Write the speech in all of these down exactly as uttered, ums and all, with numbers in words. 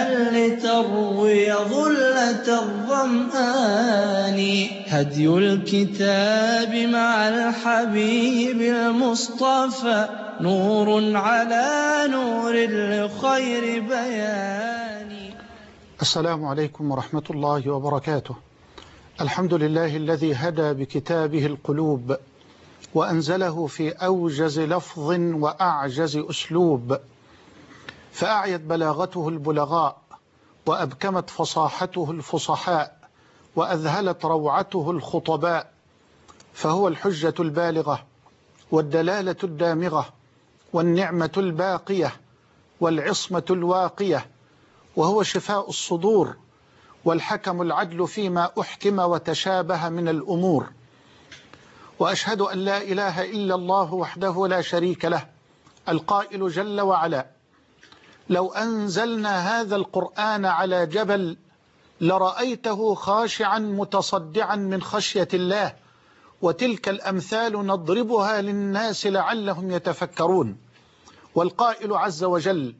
لتروي ظلة الظمآن. هدي الكتاب مع الحبيب المصطفى نور على نور لخير بيان. السلام عليكم ورحمة الله وبركاته. الحمد لله الذي هدى بكتابه القلوب وأنزله في أوجز لفظ وأعجز أسلوب، فأعيت بلاغته البلغاء وأبكمت فصاحته الفصحاء وأذهلت روعته الخطباء، فهو الحجة البالغة والدلالة الدامغة والنعمة الباقية والعصمة الواقية، وهو شفاء الصدور والحكم العدل فيما أحكم وتشابه من الأمور. وأشهد أن لا إله إلا الله وحده لا شريك له القائل جل وعلا: لو أنزلنا هذا القرآن على جبل لرأيته خاشعا متصدعا من خشية الله، وتلك الأمثال نضربها للناس لعلهم يتفكرون. والقائل عز وجل: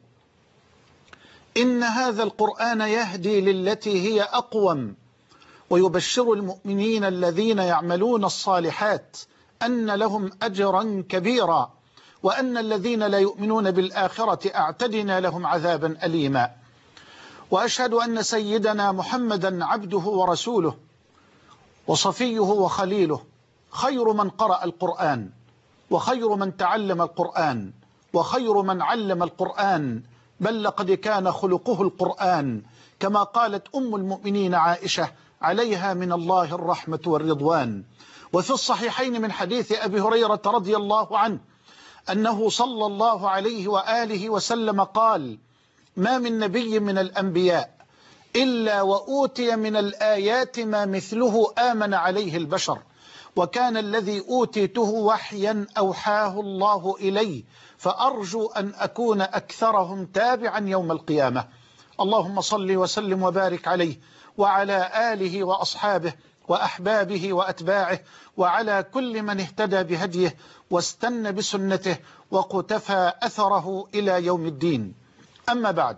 إن هذا القرآن يهدي للتي هي أقوم ويبشر المؤمنين الذين يعملون الصالحات أن لهم أجرا كبيرا وأن الذين لا يؤمنون بالآخرة أعتدنا لهم عذابا أليما. وأشهد أن سيدنا محمدا عبده ورسوله وصفيه وخليله، خير من قرأ القرآن وخير من تعلم القرآن وخير من علم القرآن، بل لقد كان خلقه القرآن، كما قالت أم المؤمنين عائشة عليها من الله الرحمة والرضوان. وفي الصحيحين من حديث أبي هريرة رضي الله عنه أنه صلى الله عليه وآله وسلم قال: ما من نبي من الأنبياء إلا وأوتي من الآيات ما مثله آمن عليه البشر، وكان الذي أوتيته وحيا أوحاه الله إلي، فأرجو أن أكون أكثرهم تابعا يوم القيامة. اللهم صل وسلم وبارك عليه وعلى آله وأصحابه وأحبابه وأتباعه وعلى كل من اهتدى بهديه واستنى بسنته وقتفى أثره إلى يوم الدين. أما بعد،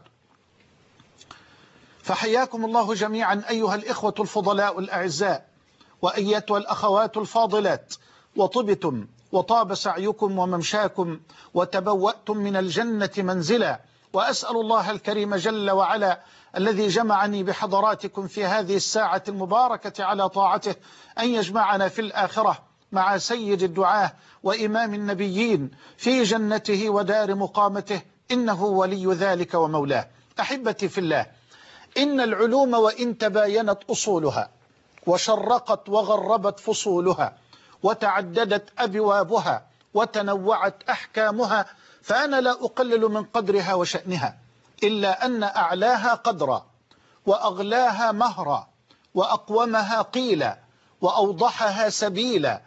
فحياكم الله جميعا أيها الإخوة الفضلاء الأعزاء وأيتها الأخوات الفاضلات، وطبتم وطاب سعيكم وممشاكم وتبوأتم من الجنة منزلا. وأسأل الله الكريم جل وعلا الذي جمعني بحضراتكم في هذه الساعة المباركة على طاعته أن يجمعنا في الآخرة مع سيد الدعاة وإمام النبيين في جنته ودار مقامته، إنه ولي ذلك ومولاه. أحبتي في الله، إن العلوم وإن تباينت أصولها وشرقت وغربت فصولها وتعددت أبوابها وتنوعت أحكامها، فأنا لا أقلل من قدرها وشأنها، إلا أن أعلاها قدرا وأغلاها مهرا وأقومها قيلا وأوضحها سبيلا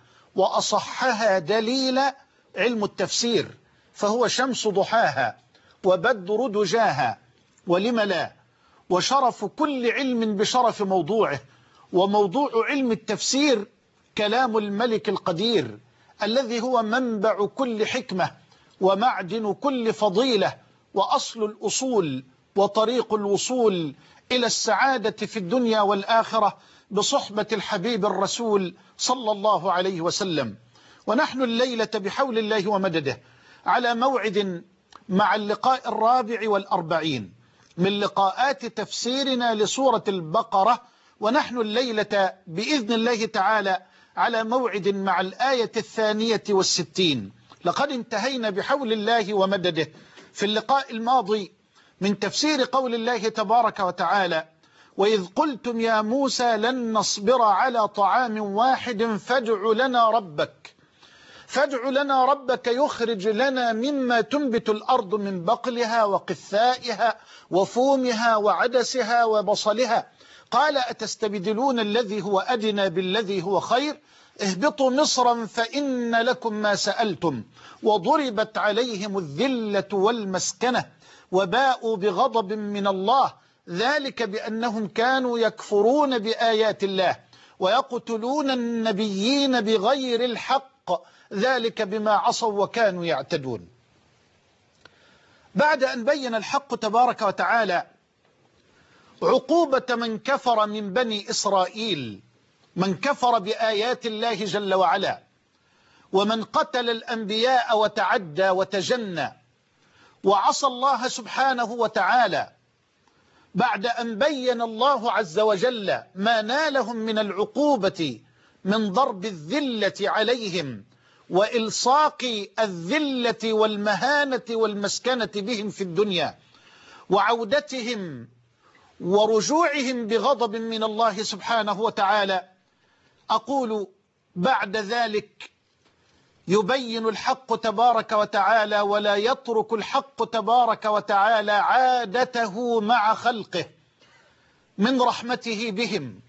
وأصحها دليلا علم التفسير، فهو شمس ضحاها وبدر دجاها، ولم لا، وشرف كل علم بشرف موضوعه. وموضوع علم التفسير كلام الملك القدير الذي هو منبع كل حكمة ومعدن كل فضيلة وأصل الأصول وطريق الوصول إلى السعادة في الدنيا والآخرة بصحبة الحبيب الرسول صلى الله عليه وسلم. ونحن الليلة بحول الله ومدده على موعد مع اللقاء الرابع والأربعين من لقاءات تفسيرنا لسورة البقرة، ونحن الليلة بإذن الله تعالى على موعد مع الآية الثانية والستين. لقد انتهينا بحول الله ومدده في اللقاء الماضي من تفسير قول الله تبارك وتعالى: وإذ قلتم يا موسى لن نصبر على طعام واحد فادع لنا ربك فادع لنا ربك يخرج لنا مما تنبت الأرض من بقلها وقثائها وفومها وعدسها وبصلها، قال أتستبدلون الذي هو أدنى بالذي هو خير، اهبطوا مصرا فإن لكم ما سألتم وضربت عليهم الذلة والمسكنة وباءوا بغضب من الله، ذلك بأنهم كانوا يكفرون بآيات الله ويقتلون النبيين بغير الحق، ذلك بما عصوا وكانوا يعتدون. بعد أن بين الحق تبارك وتعالى عقوبة من كفر من بني إسرائيل، من كفر بآيات الله جل وعلا، ومن قتل الأنبياء وتعدى وتجنى وعصى الله سبحانه وتعالى بعد أن بين الله عز وجل ما نالهم من العقوبة من ضرب الذلة عليهم وإلصاق الذلة والمهانة والمسكنة بهم في الدنيا، وعودتهم ورجوعهم بغضب من الله سبحانه وتعالى. أقول بعد ذلك يبين الحق تبارك وتعالى ولا يترك الحق تبارك وتعالى عادته مع خلقه من رحمته بهم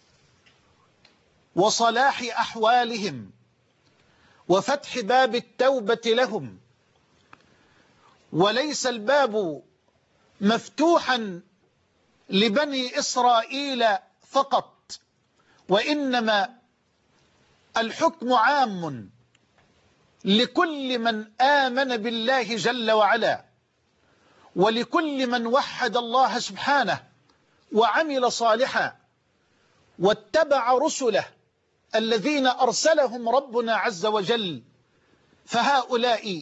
وصلاح أحوالهم وفتح باب التوبة لهم. وليس الباب مفتوحا لبني إسرائيل فقط، وإنما الحكم عام لكل من آمن بالله جل وعلا، ولكل من وحد الله سبحانه وعمل صالحا واتبع رسله الذين أرسلهم ربنا عز وجل. فهؤلاء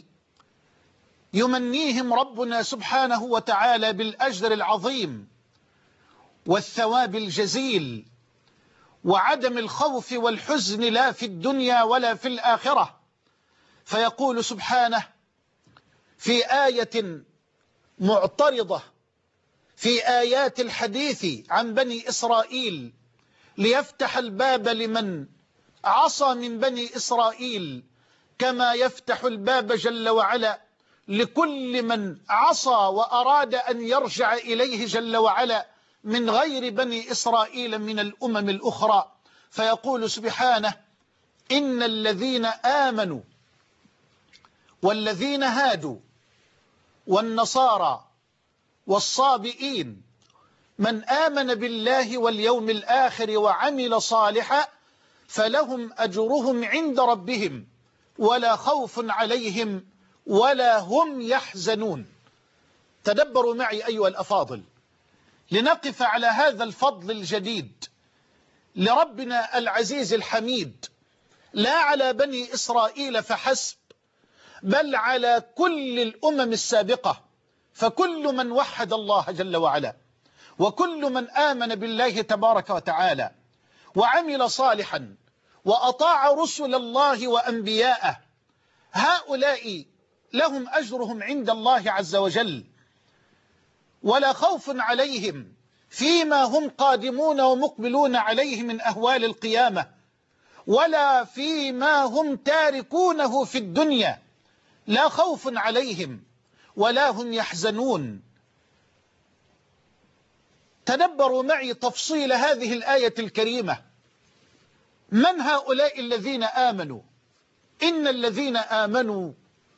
يمنيهم ربنا سبحانه وتعالى بالأجر العظيم والثواب الجزيل وعدم الخوف والحزن لا في الدنيا ولا في الآخرة. فيقول سبحانه في آية معترضة في آيات الحديث عن بني إسرائيل ليفتح الباب لمن عصى من بني إسرائيل، كما يفتح الباب جل وعلا لكل من عصى وأراد أن يرجع إليه جل وعلا من غير بني إسرائيل من الأمم الأخرى. فيقول سبحانه إن الذين آمنوا والذين هادوا والنصارى والصابئين من آمن بالله واليوم الآخر وعمل صالحا فلهم أجرهم عند ربهم ولا خوف عليهم ولا هم يحزنون. تدبروا معي أيها الأفاضل لنقف على هذا الفضل الجديد لربنا العزيز الحميد، لا على بني إسرائيل فحسب بل على كل الأمم السابقة. فكل من وحد الله جل وعلا وكل من آمن بالله تبارك وتعالى وعمل صالحا وأطاع رسل الله وأنبياءه، هؤلاء لهم أجرهم عند الله عز وجل ولا خوف عليهم فيما هم قادمون ومقبلون عليه من أهوال القيامة ولا فيما هم تاركونه في الدنيا، لا خوف عليهم ولا هم يحزنون. تدبروا معي تفصيل هذه الآية الكريمة. من هؤلاء الذين آمنوا؟ إن الذين آمنوا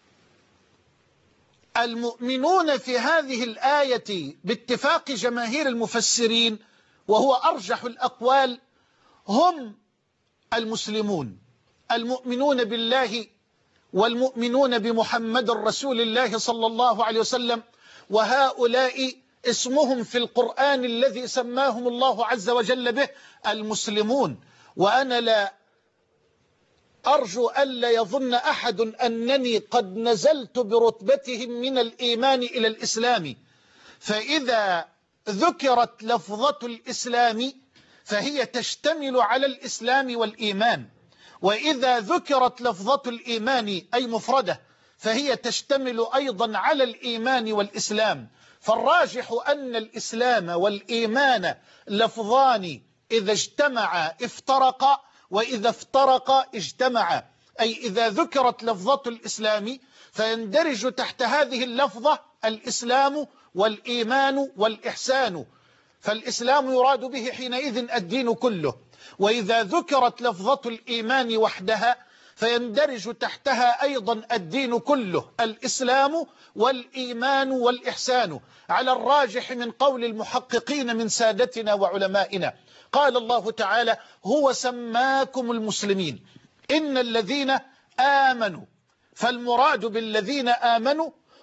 المؤمنون في هذه الآية باتفاق جماهير المفسرين وهو أرجح الأقوال هم المسلمون المؤمنون بالله والمؤمنون بمحمد رسول الله صلى الله عليه وسلم، وهؤلاء اسمهم في القرآن الذي سماهم الله عز وجل به المسلمون. وأنا لا أرجو ألا يظن أحد أنني قد نزلت برتبتهم من الإيمان إلى الإسلام، فإذا ذكرت لفظة الإسلام فهي تشتمل على الإسلام والإيمان، وإذا ذكرت لفظة الإيمان أي مفردة فهي تشتمل أيضا على الإيمان والإسلام. فالراجح أن الإسلام والإيمان لفظان إذا اجتمعا افترقا وإذا افترقا اجتمعا، أي إذا ذكرت لفظة الإسلام فيندرج تحت هذه اللفظة الإسلام والإيمان والإحسان، فالإسلام يراد به حينئذ الدين كله. وإذا ذكرت لفظة الإيمان وحدها فيندرج تحتها أيضا الدين كله، الإسلام والإيمان والإحسان، على الراجح من قول المحققين من سادتنا وعلمائنا. قال الله تعالى هو سماكم المسلمين إن الذين آمنوا، فالمراد بالذين آمنوا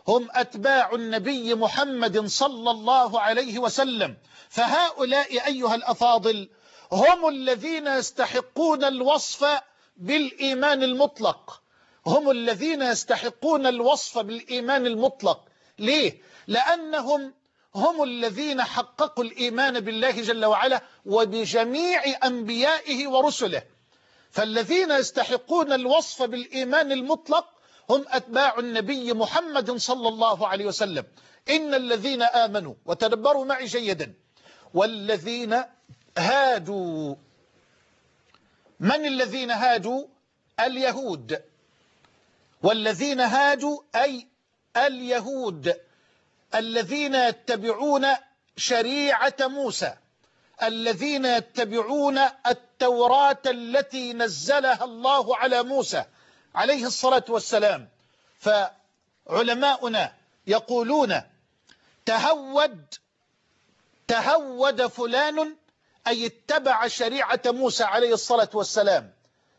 هم أتباع النبي محمد صلى الله عليه وسلم. فهؤلاء أيها الأفاضل هم الذين يستحقون الوصف بالإيمان المطلق، هم الذين يستحقون الوصف بالإيمان المطلق. ليه؟ لأنهم هم الذين حققوا الإيمان بالله جل وعلا وبجميع أنبيائه ورسله. فالذين يستحقون الوصف بالإيمان المطلق هم أتباع النبي محمد صلى الله عليه وسلم. إن الذين آمنوا، وتدبروا معي جيدا، والذين هادوا. من الذين هادوا؟ اليهود. والذين هادوا أي اليهود الذين يتبعون شريعة موسى، الذين يتبعون التوراة التي نزلها الله على موسى عليه الصلاة والسلام. فعلماؤنا يقولون تهود تهود فلان أي اتبع شريعة موسى عليه الصلاة والسلام.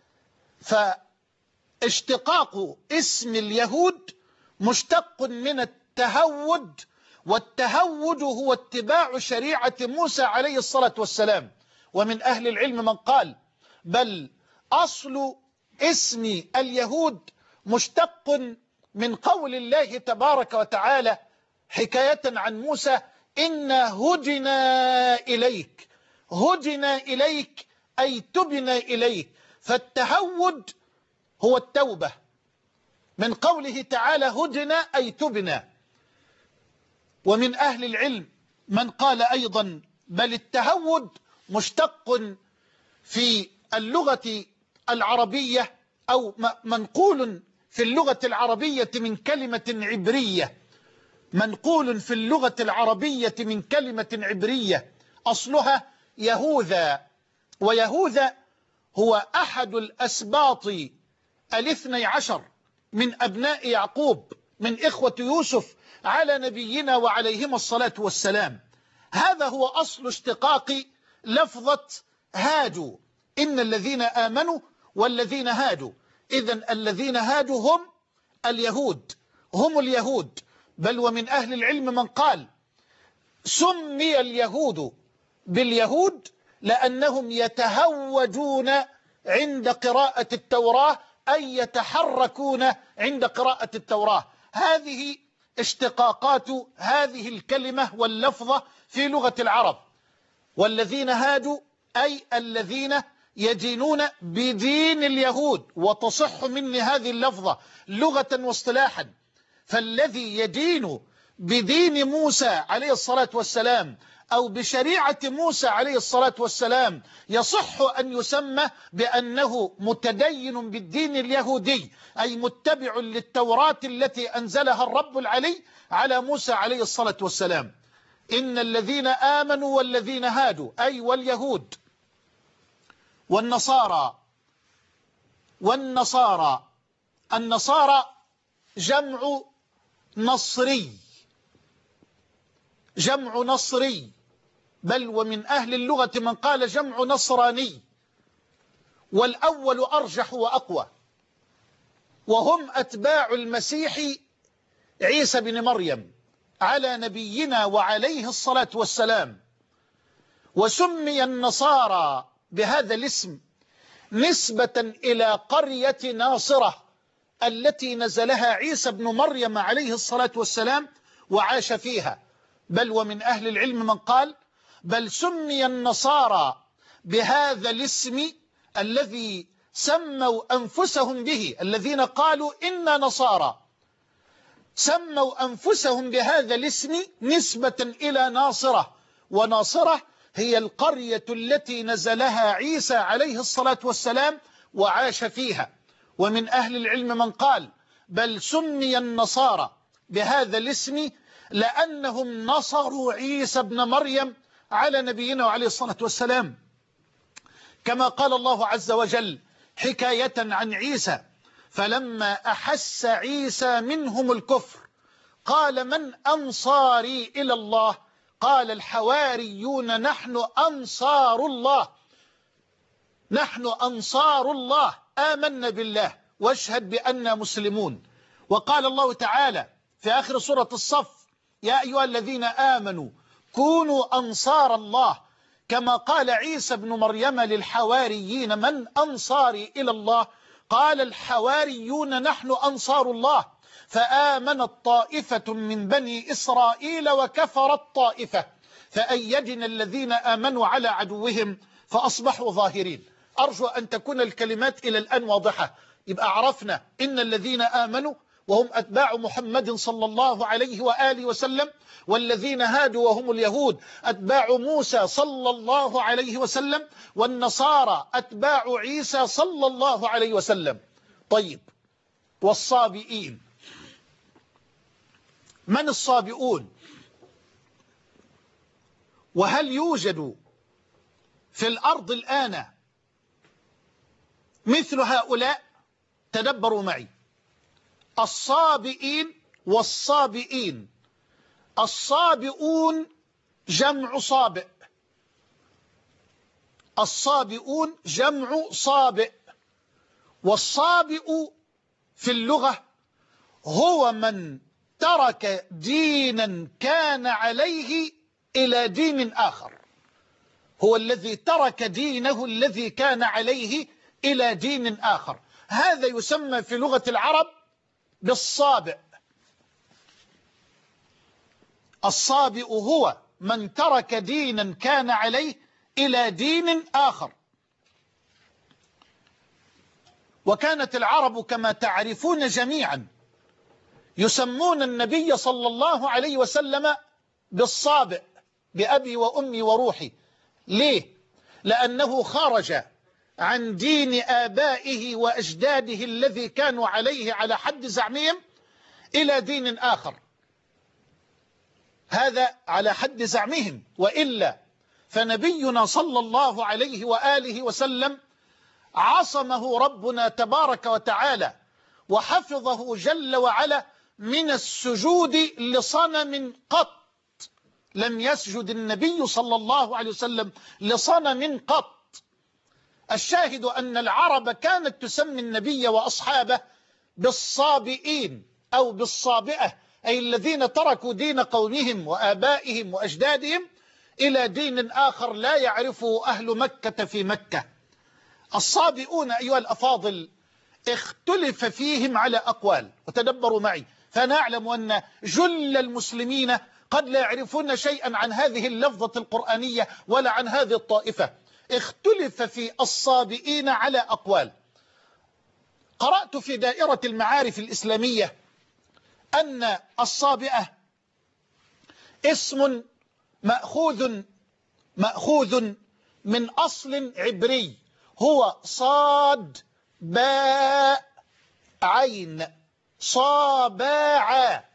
فاشتقاق اسم اليهود مشتق من التهود، والتهود هو اتباع شريعة موسى عليه الصلاة والسلام. ومن أهل العلم من قال بل أصل اسم اليهود مشتق من قول الله تبارك وتعالى حكاية عن موسى: إنا هدنا إليك. هدنا إليك أي تبنا إليك. فالتهود هو التوبة، من قوله تعالى هدنا أي تبنا. ومن أهل العلم من قال أيضا بل التهود مشتق في اللغة العربية أو منقول في اللغة العربية من كلمة عبرية، منقول في اللغة العربية من كلمة عبرية أصلها يهوذا. ويهوذا هو أحد الأسباط الاثني عشر من أبناء يعقوب من إخوة يوسف على نبينا وعليهما الصلاة والسلام. هذا هو أصل اشتقاق لفظة هادوا. إن الذين آمنوا والذين هادوا. إذن الذين هادوا هم اليهود، هم اليهود. بل ومن أهل العلم من قال سمي اليهود باليهود لأنهم يتهودون عند قراءة التوراة، أي يتحركون عند قراءة التوراة. هذه اشتقاقات هذه الكلمة واللفظة في لغة العرب. والذين هادوا أي الذين يدينون بدين اليهود، وتصح مني هذه اللفظة لغة واصطلاحا. فالذي يدين بدين موسى عليه الصلاة والسلام أو بشريعة موسى عليه الصلاة والسلام يصح أن يسمى بأنه متدين بالدين اليهودي، أي متبع للتوراة التي أنزلها الرب العلي على موسى عليه الصلاة والسلام. إن الذين آمنوا والذين هادوا أي واليهود والنصارى. والنصارى النصارى جمع نصري، جمع نصري. بل ومن أهل اللغة من قال جمع نصراني، والأول أرجح وأقوى. وهم أتباع المسيح عيسى بن مريم على نبينا وعليه الصلاة والسلام. وسمي النصارى بهذا الاسم نسبة إلى قرية ناصرة التي نزلها عيسى بن مريم عليه الصلاة والسلام وعاش فيها. بل ومن أهل العلم من قال بل سمي النصارى بهذا الاسم الذي سموا أنفسهم به، الذين قالوا إنا نصارى سموا أنفسهم بهذا الاسم نسبة إلى ناصرة. وناصرة هي القرية التي نزلها عيسى عليه الصلاة والسلام وعاش فيها. ومن أهل العلم من قال بل سمي النصارى بهذا الاسم لأنهم نصروا عيسى بن مريم على نبينا وعليه الصلاة والسلام، كما قال الله عز وجل حكاية عن عيسى: فلما أحس عيسى منهم الكفر قال من أنصاري إلى الله؟ قال الحواريون نحن أنصار الله، نحن أنصار الله آمنا بالله واشهد بأننا مسلمون. وقال الله تعالى في آخر سورة الصف: يا أيها الذين آمنوا كونوا أنصار الله كما قال عيسى بن مريم للحواريين: من أنصاري إلى الله؟ قال الحواريون: نحن أنصار الله. فآمنت طائفة من بني إسرائيل وكفرت طائفة فأيدنا الذين آمنوا على عدوهم فأصبحوا ظاهرين. أرجو أن تكون الكلمات إلى الآن واضحة. يبقى عرفنا إن الذين آمنوا وهم أتباع محمد صلى الله عليه وآله وسلم، والذين هادوا وهم اليهود أتباع موسى صلى الله عليه وسلم، والنصارى أتباع عيسى صلى الله عليه وسلم. طيب، والصابئين، من الصابئون؟ وهل يوجد في الأرض الآن مثل هؤلاء؟ تدبروا معي. الصابئين والصابئين: الصابئون جمع صابئ، الصابئون جمع صابئ. والصابئ في اللغة هو من ترك دينا كان عليه إلى دين آخر، هو الذي ترك دينه الذي كان عليه إلى دين آخر. هذا يسمى في لغة العرب بالصابئ. الصابئ هو من ترك دينا كان عليه إلى دين آخر. وكانت العرب كما تعرفون جميعا يسمون النبي صلى الله عليه وسلم بالصابئ، بأبي وأمي وروحي. ليه؟ لأنه خرج عن دين آبائه وأجداده الذي كانوا عليه على حد زعمهم إلى دين آخر. هذا على حد زعمهم، وإلا فنبينا صلى الله عليه وآله وسلم عصمه ربنا تبارك وتعالى وحفظه جل وعلا من السجود لصنم قط. لم يسجد النبي صلى الله عليه وسلم لصنم قط. الشاهد أن العرب كانت تسمي النبي وأصحابه بالصابئين أو بالصابئة، أي الذين تركوا دين قومهم وآبائهم وأجدادهم إلى دين آخر لا يعرفه أهل مكة في مكة. الصابئون أيها الأفاضل اختلف فيهم على أقوال، وتدبروا معي، فنعلم أن جل المسلمين قد لا يعرفون شيئا عن هذه اللفظة القرآنية ولا عن هذه الطائفة. اختلف في الصابئين على أقوال. قرأت في دائرة المعارف الإسلامية أن الصابئة اسم مأخوذ مأخوذ من أصل عبري هو صاد باء عين، صاباعا،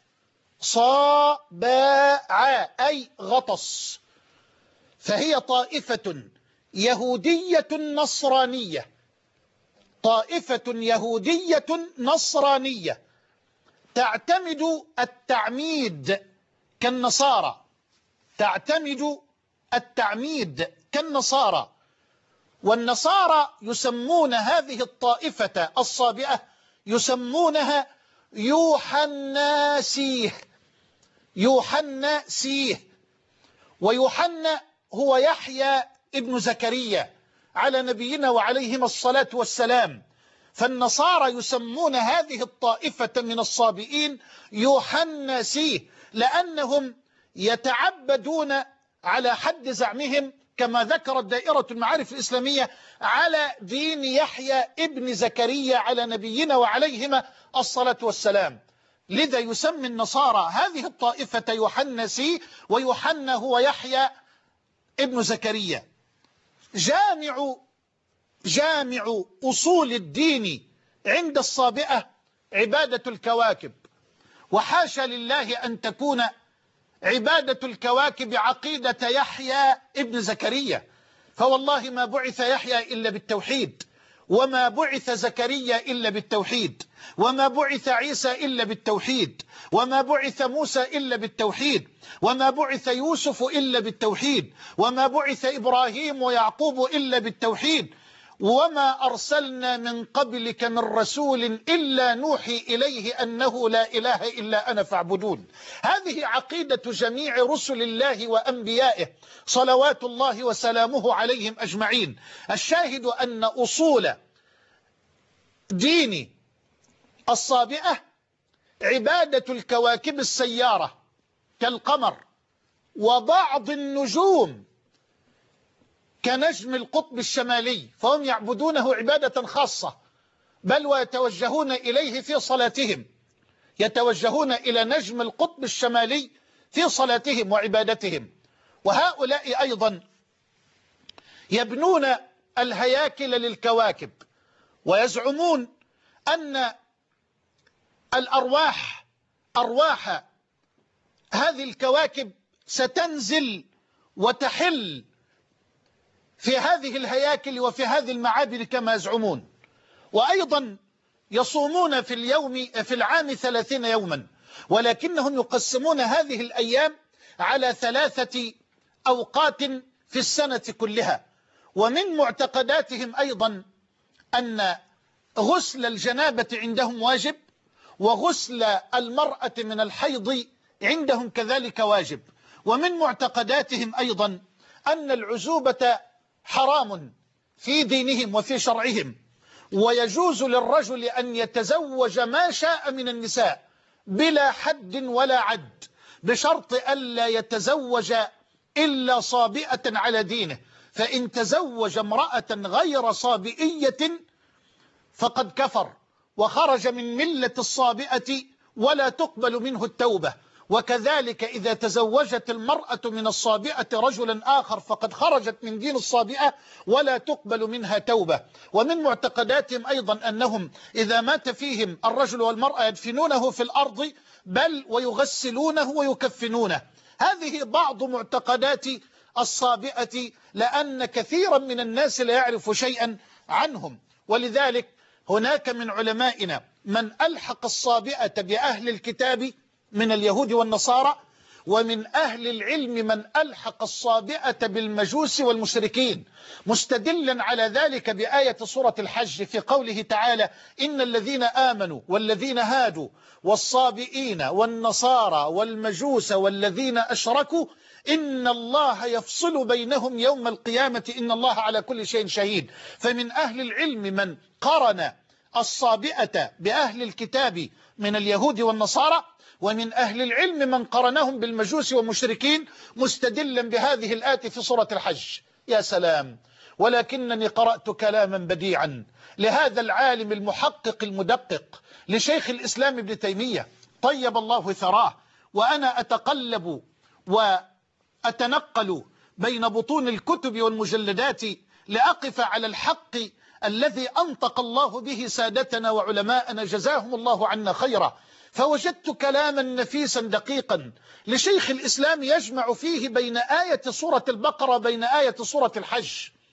صاباعا أي غطس. فهي طائفة يهودية نصرانية، طائفة يهودية نصرانية تعتمد التعميد كالنصارى، تعتمد التعميد كالنصارى. والنصارى يسمون هذه الطائفة الصابئة يسمونها يوحناسيه، يوحناسيه. ويوحنا هو يحيى ابن زكريا على نبينا وعليهما الصلاة والسلام. فالنصارى يسمون هذه الطائفة من الصابئين يوحناسيه، لأنهم يتعبدون على حد زعمهم كما ذكرت دائرة المعارف الإسلامية على دين يحيى ابن زكريا على نبينا وعليهما الصلاة والسلام. لذا يسمي النصارى هذه الطائفة يوحناسي، ويوحنا هو يحيى ابن زكريا. جامع جامع أصول الدين عند الصابئة عبادة الكواكب، وحاشا لله أن تكون عبادة الكواكب عقيدة يحيى ابن زكريا، فوالله ما بعث يحيى إلا بالتوحيد، وما بعث زكريا إلا بالتوحيد، وما بعث عيسى إلا بالتوحيد، وما بعث موسى إلا بالتوحيد، وما بعث يوسف إلا بالتوحيد، وما بعث إبراهيم ويعقوب إلا بالتوحيد. وما أرسلنا من قبلك من رسول إلا نوحي إليه أنه لا إله إلا أنا فاعبدون. هذه عقيدة جميع رسل الله وأنبيائه صلوات الله وسلامه عليهم أجمعين. الشاهد أن أصول دين الصابئة عبادة الكواكب السيارة كالقمر وبعض النجوم كنجم القطب الشمالي، فهم يعبدونه عبادة خاصة، بل ويتوجهون إليه في صلاتهم، يتوجهون إلى نجم القطب الشمالي في صلاتهم وعبادتهم. وهؤلاء أيضا يبنون الهياكل للكواكب، ويزعمون أن الأرواح أرواح هذه الكواكب ستنزل وتحل في هذه الهياكل وفي هذه المعابر كما يزعمون. وأيضا يصومون في اليوم في العام ثلاثين يوما، ولكنهم يقسمون هذه الأيام على ثلاثة أوقات في السنة كلها. ومن معتقداتهم أيضا أن غسل الجنابة عندهم واجب، وغسل المرأة من الحيض عندهم كذلك واجب. ومن معتقداتهم أيضا أن العزوبة حرام في دينهم وفي شرعهم، ويجوز للرجل أن يتزوج ما شاء من النساء بلا حد ولا عد، بشرط ألا يتزوج إلا صابئة على دينه، فإن تزوج امرأة غير صابئية فقد كفر وخرج من ملة الصابئة ولا تقبل منه التوبة. وكذلك إذا تزوجت المرأة من الصابئة رجلا آخر فقد خرجت من دين الصابئة ولا تقبل منها توبة. ومن معتقداتهم أيضا أنهم إذا مات فيهم الرجل والمرأة يدفنونه في الأرض، بل ويغسلونه ويكفنونه. هذه بعض معتقدات الصابئة، لأن كثيرا من الناس لا يعرف شيئا عنهم. ولذلك هناك من علمائنا من ألحق الصابئة بأهل الكتاب من اليهود والنصارى، ومن أهل العلم من ألحق الصابئة بالمجوس والمشركين، مستدلا على ذلك بآية سورة الحج في قوله تعالى: إن الذين آمنوا والذين هادوا والصابئين والنصارى والمجوس والذين أشركوا إن الله يفصل بينهم يوم القيامة إن الله على كل شيء شهيد. فمن أهل العلم من قرن الصابئة بأهل الكتاب من اليهود والنصارى، ومن أهل العلم من قرنهم بالمجوس والمشركين مستدلا بهذه الآية في سورة الحج. يا سلام! ولكنني قرأت كلاما بديعا لهذا العالم المحقق المدقق لشيخ الإسلام ابن تيمية طيب الله ثراه، وأنا أتقلب وأتنقل بين بطون الكتب والمجلدات لأقف على الحق الذي أنطق الله به سادتنا وعلماءنا جزاهم الله عنا خيرا. فوجدت كلاما نفيسا دقيقا لشيخ الإسلام يجمع فيه بين آية سورة البقرة بين آية سورة الحج.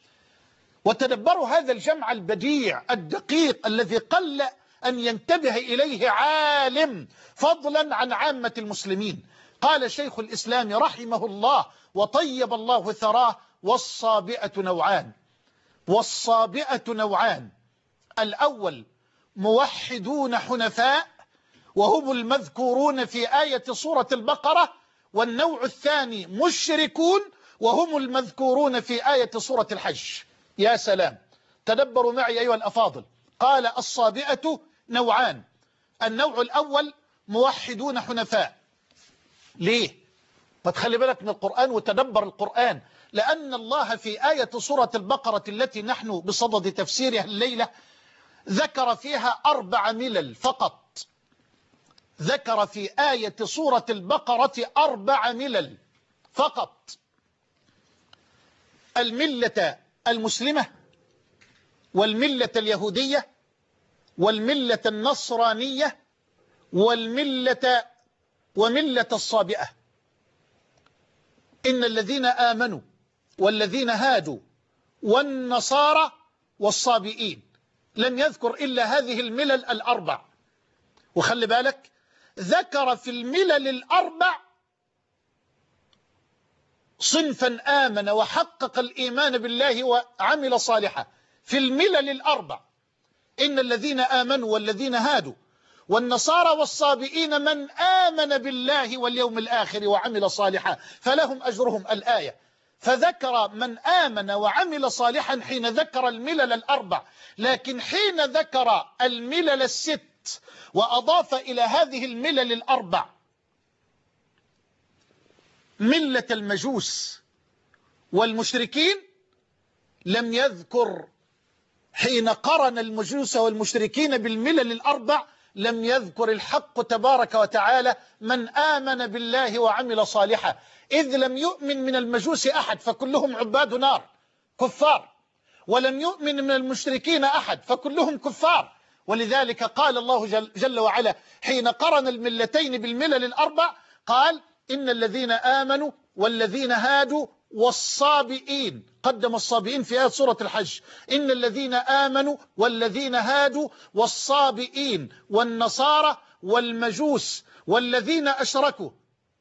وتدبروا هذا الجمع البديع الدقيق الذي قل أن ينتبه إليه عالم فضلا عن عامة المسلمين. قال شيخ الإسلام رحمه الله وطيب الله ثراه: والصابئة نوعان. والصابئة نوعان: الأول موحدون حنفاء وهم المذكورون في آية سورة البقرة، والنوع الثاني مشركون وهم المذكورون في آية سورة الحج. يا سلام! تدبروا معي أيها الأفاضل. قال الصابئة نوعان: النوع الأول موحدون حنفاء. ليه؟ فتخلي بالك من القرآن وتدبر القرآن، لأن الله في آية سورة البقرة التي نحن بصدد تفسيرها الليلة ذكر فيها أربع ملل فقط. ذكر في آية سورة البقرة أربع ملل فقط: الملة المسلمة، والملة اليهودية، والملة النصرانية، والملة وملة الصابئة. إن الذين آمنوا والذين هادوا والنصارى والصابئين، لم يذكر إلا هذه الملل الأربع. وخلي بالك ذكر في الملل الأربع صنفا آمن وحقق الإيمان بالله وعمل صالحا، في الملل الأربع، إن الذين آمنوا والذين هادوا والنصارى والصابئين من آمن بالله واليوم الآخر وعمل صالحا فلهم أجرهم الآية. فذكر من آمن وعمل صالحا حين ذكر الملل الأربع، لكن حين ذكر الملل الست وأضاف إلى هذه الملل الأربع ملة المجوس والمشركين لم يذكر، حين قرن المجوس والمشركين بالملل الأربع لم يذكر الحق تبارك وتعالى من آمن بالله وعمل صالحا، إذ لم يؤمن من المجوس أحد فكلهم عباد نار كفار، ولم يؤمن من المشركين أحد فكلهم كفار. ولذلك قال الله جل, جل وعلا حين قرن الملتين بالملل الأربع قال إن الذين آمنوا والذين هادوا والصابئين، قدم الصابئين في آية سورة الحج، إن الذين آمنوا والذين هادوا والصابئين والنصارى والمجوس والذين أشركوا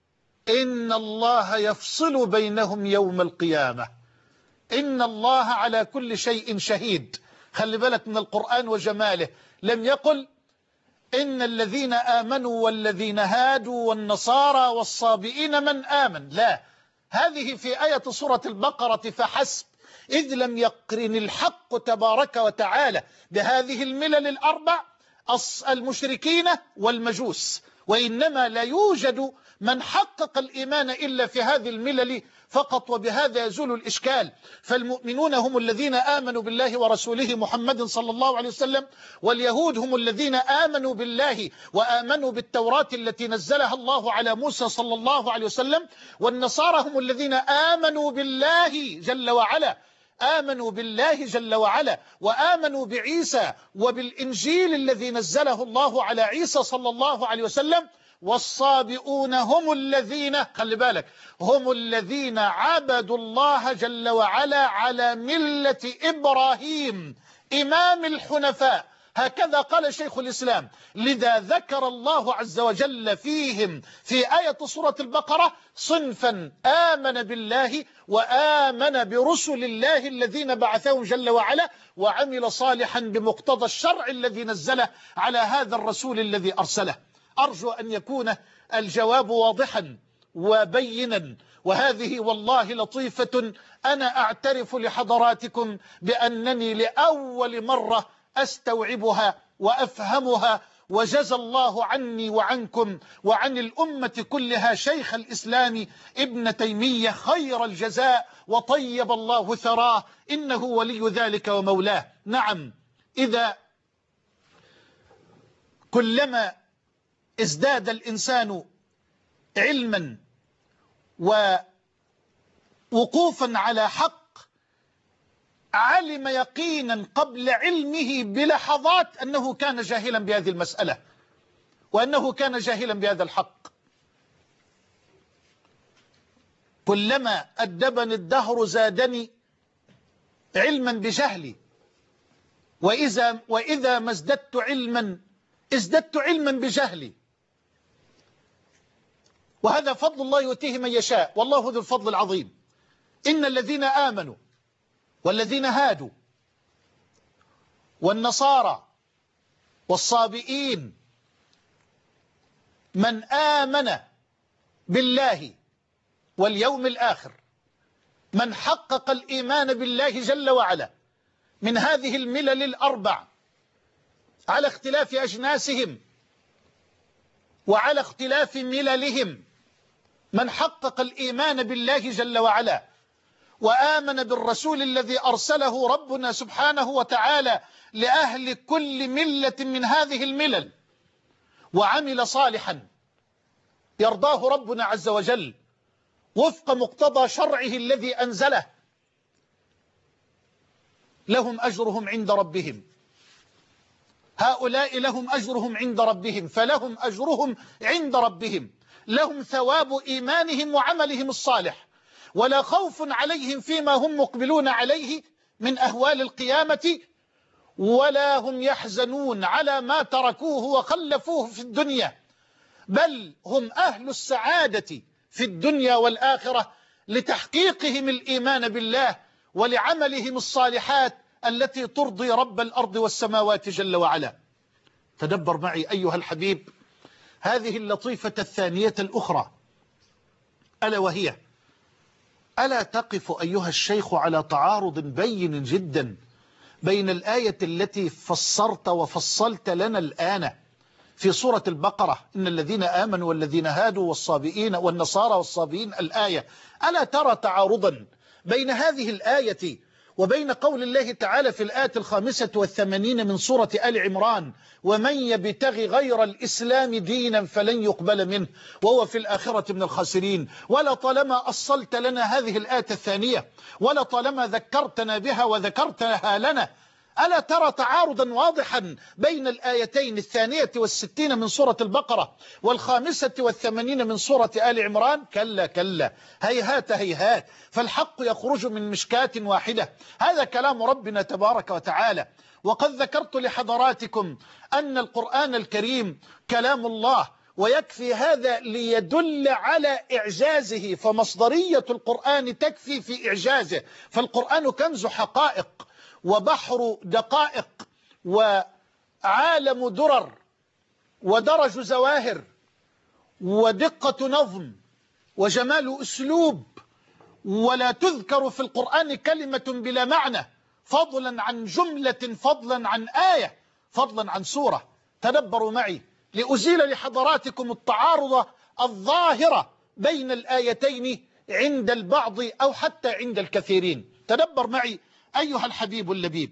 إن الله يفصل بينهم يوم القيامة إن الله على كل شيء شهيد. خلي بالك من القرآن وجماله، لم يقل إن الذين آمنوا والذين هادوا والنصارى والصابئين من آمن، لا، هذه في آية سورة البقرة فحسب، إذ لم يقرن الحق تبارك وتعالى بهذه الملل الأربع المشركين والمجوس، وإنما لا يوجد من حقق الإيمان إلا في هذه الملل فقط، وبهذا يزول الإشكال. فالمؤمنون هم الذين آمنوا بالله ورسوله محمد صلى الله عليه وسلم، واليهود هم الذين آمنوا بالله وآمنوا بالتوراة التي نزلها الله على موسى صلى الله عليه وسلم، والنصارى هم الذين آمنوا بالله جل وعلا آمنوا بالله جل وعلا وآمنوا بعيسى وبالإنجيل الذي نزله الله على عيسى صلى الله عليه وسلم. والصابئون هم الذين، خلي بالك، هم الذين عبدوا الله جل وعلا على ملة إبراهيم إمام الحنفاء، هكذا قال شيخ الإسلام. لذا ذكر الله عز وجل فيهم في آية سورة البقرة صنفا آمن بالله وآمن برسل الله الذين بعثهم جل وعلا وعمل صالحا بمقتضى الشرع الذي نزله على هذا الرسول الذي أرسله. أرجو أن يكون الجواب واضحا وبينا، وهذه والله لطيفة أنا أعترف لحضراتكم بأنني لأول مرة أستوعبها وأفهمها، وجزى الله عني وعنكم وعن الأمة كلها شيخ الإسلام ابن تيمية خير الجزاء، وطيب الله ثراه، إنه ولي ذلك ومولاه. نعم، إذا كلما ازداد الإنسان علما ووقوفا على حق علم يقينا قبل علمه بلحظات أنه كان جاهلا بهذه المسألة وأنه كان جاهلا بهذا الحق. كلما أدبني الدهر زادني علما بجهلي، وإذا, وإذا ما ازددت علما ازددت علما بجهلي، وهذا فضل الله يؤتيه من يشاء، والله ذو الفضل العظيم. إن الذين آمنوا والذين هادوا والنصارى والصابئين من آمن بالله واليوم الآخر، من حقق الإيمان بالله جل وعلا من هذه الملل الأربع على اختلاف أجناسهم وعلى اختلاف مللهم، من حقق الإيمان بالله جل وعلا وآمن بالرسول الذي أرسله ربنا سبحانه وتعالى لأهل كل ملة من هذه الملل، وعمل صالحا يرضاه ربنا عز وجل وفق مقتضى شرعه الذي أنزله، لهم أجرهم عند ربهم. هؤلاء لهم أجرهم عند ربهم، فلهم أجرهم عند ربهم، لهم ثواب إيمانهم وعملهم الصالح، ولا خوف عليهم فيما هم مقبلون عليه من أهوال القيامة، ولا هم يحزنون على ما تركوه وخلفوه في الدنيا، بل هم أهل السعادة في الدنيا والآخرة لتحقيقهم الإيمان بالله ولعملهم الصالحات التي ترضي رب الأرض والسماوات جل وعلا. تدبر معي أيها الحبيب هذه اللطيفة الثانية الأخرى، ألا وهي: ألا تقف أيها الشيخ على تعارض بين جدا بين الآية التي فسرت وفصلت لنا الآن في سورة البقرة، إن الذين آمنوا والذين هادوا والصابئين والنصارى والصابئين الآية، ألا ترى تعارضا بين هذه الآية وبين قول الله تعالى في الآية الخامسة والثمانين من سورة آل عمران: ومن يبتغي غير الإسلام دينا فلن يقبل منه وهو في الآخرة من الخاسرين؟ ولا طالما أصلت لنا هذه الآية الثانية، ولا طالما ذكرتنا بها وذكرتها لنا، ألا ترى تعارضا واضحا بين الآيتين الثانية والستين من سورة البقرة والخامسة والثمانين من سورة آل عمران؟ كلا كلا، هيهات هيهات، فالحق يخرج من مشكاة واحدة. هذا كلام ربنا تبارك وتعالى. وقد ذكرت لحضراتكم أن القرآن الكريم كلام الله، ويكفي هذا ليدل على إعجازه، فمصدرية القرآن تكفي في إعجازه، فالقرآن كنز حقائق وبحر دقائق وعالم درر ودرج زواهر ودقة نظم وجمال أسلوب، ولا تذكر في القرآن كلمة بلا معنى، فضلا عن جملة، فضلا عن آية، فضلا عن سورة. تدبروا معي لأزيل لحضراتكم التعارض الظاهرة بين الآيتين عند البعض أو حتى عند الكثيرين. تدبر معي أيها الحبيب اللبيب.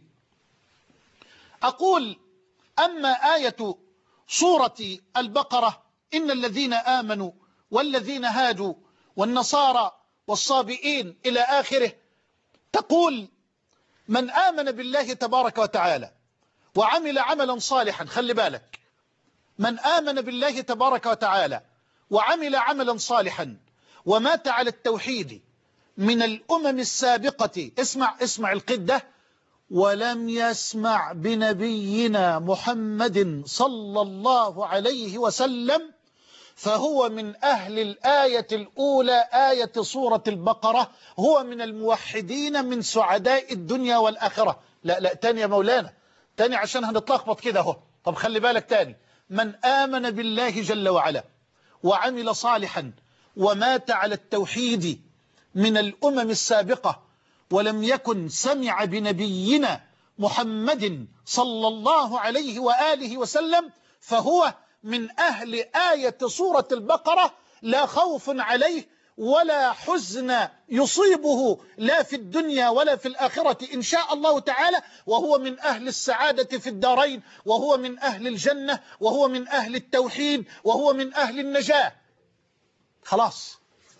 أقول: أما آية سورة البقرة إن الذين آمنوا والذين هادوا والنصارى والصابئين إلى آخره، تقول: من آمن بالله تبارك وتعالى وعمل عملا صالحا. خلي بالك، من آمن بالله تبارك وتعالى وعمل عملا صالحا ومات على التوحيد من الأمم السابقة، اسمع اسمع القدة: ولم يسمع بنبينا محمد صلى الله عليه وسلم، فهو من أهل الآية الأولى آية سورة البقرة، هو من الموحدين من سعداء الدنيا والآخرة. لا لا تاني يا مولانا، تاني عشان هنتلخبط كده اهو. طب خلي بالك تاني: من آمن بالله جل وعلا وعمل صالحا ومات على التوحيد من الأمم السابقة ولم يكن سمع بنبينا محمد صلى الله عليه وآله وسلم، فهو من أهل آية سورة البقرة، لا خوف عليه ولا حزن يصيبه لا في الدنيا ولا في الآخرة إن شاء الله تعالى، وهو من أهل السعادة في الدارين، وهو من أهل الجنة، وهو من أهل التوحيد، وهو من أهل النجاة. خلاص،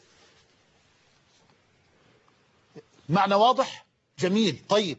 معنى واضح؟ جميل. طيب: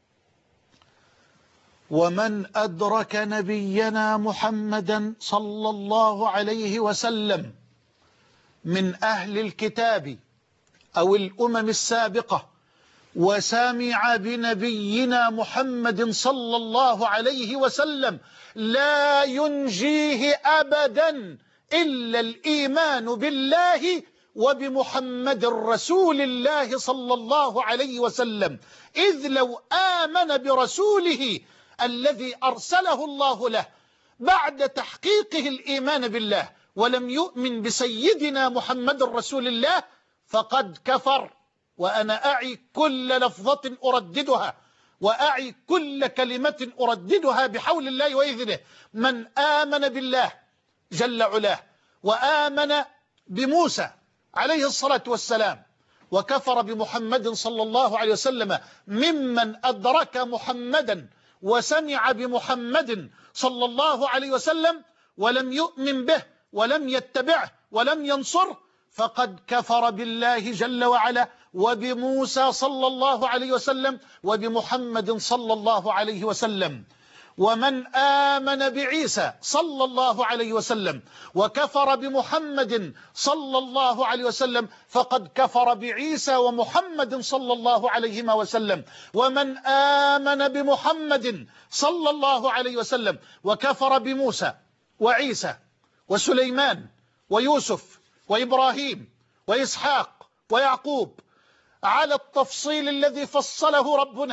ومن أدرك نبينا محمدا صلى الله عليه وسلم من أهل الكتاب أو الأمم السابقة وسمع بنبينا محمد صلى الله عليه وسلم، لا ينجيه أبدا إلا الإيمان بالله وبمحمد رسول الله صلى الله عليه وسلم، إذ لو آمن برسوله الذي أرسله الله له بعد تحقيقه الإيمان بالله ولم يؤمن بسيدنا محمد رسول الله فقد كفر. وأنا أعي كل لفظة أرددها وأعي كل كلمة أرددها بحول الله وإذنه: من آمن بالله جل علاه وآمن بموسى عليه الصلاة والسلام وكفر بمحمد صلى الله عليه وسلم ممن أدرك محمدا وسمع بمحمد صلى الله عليه وسلم ولم يؤمن به ولم يتبعه ولم ينصره، فقد كفر بالله جل وعلا وبموسى صلى الله عليه وسلم وبمحمد صلى الله عليه وسلم. ومن آمن بعيسى صلى الله عليه وسلم وكفر بمحمد صلى الله عليه وسلم فقد كفر بعيسى ومحمد صلى الله عليه وسلم. ومن آمن بمحمد صلى الله عليه وسلم وكفر بموسى وعيسى وسليمان ويوسف وإبراهيم وإسحاق ويعقوب على التفصيل الذي فصله ربنا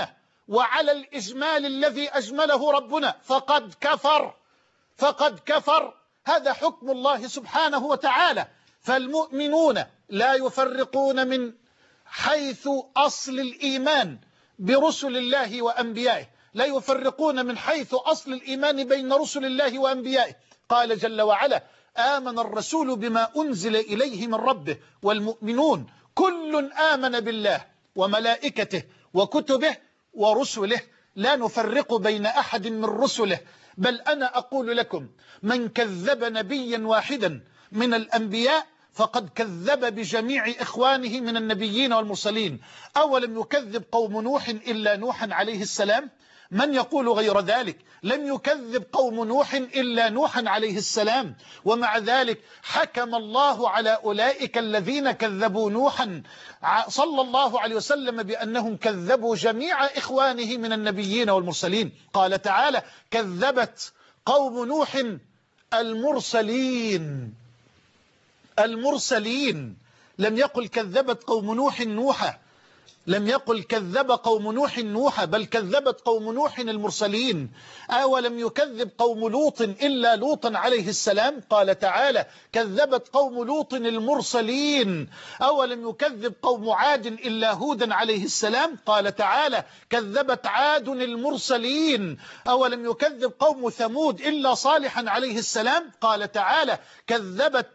وعلى الإجمال الذي أجمله ربنا فقد كفر فقد كفر. هذا حكم الله سبحانه وتعالى. فالمؤمنون لا يفرقون من حيث أصل الإيمان برسل الله وأنبيائه، لا يفرقون من حيث أصل الإيمان بين رسل الله وأنبيائه. قال جل وعلا: آمن الرسول بما أنزل إليه من ربه والمؤمنون كل آمن بالله وملائكته وكتبه ورسله لا نفرق بين أحد من رسله. بل أنا أقول لكم: من كذب نبيا واحدا من الأنبياء فقد كذب بجميع إخوانه من النبيين والمرسلين. أولم يكذب قوم نوح إلا نوحا عليه السلام؟ من يقول غير ذلك؟ لم يكذب قوم نوح إلا نوحا عليه السلام. ومع ذلك حكم الله على أولئك الذين كذبوا نوحا صلى الله عليه وسلم بأنهم كذبوا جميع إخوانه من النبيين والمرسلين. قال تعالى: كذبت قوم نوح المرسلين. المرسلين، لم يقل كذبت قوم نوح نوحا، لم يقل كذب قوم نوح نوحا، بل كذبت قوم نوح المرسلين. أولم يكذب قوم لوط إلا لوطا عليه السلام؟ قال تعالى: كذبت قوم لوط المرسلين. أولم يكذب قوم عاد إلا هودا عليه السلام؟ قال تعالى: كذبت عاد المرسلين. أولم يكذب قوم ثمود إلا صالحا عليه السلام؟ قال تعالى: كذبت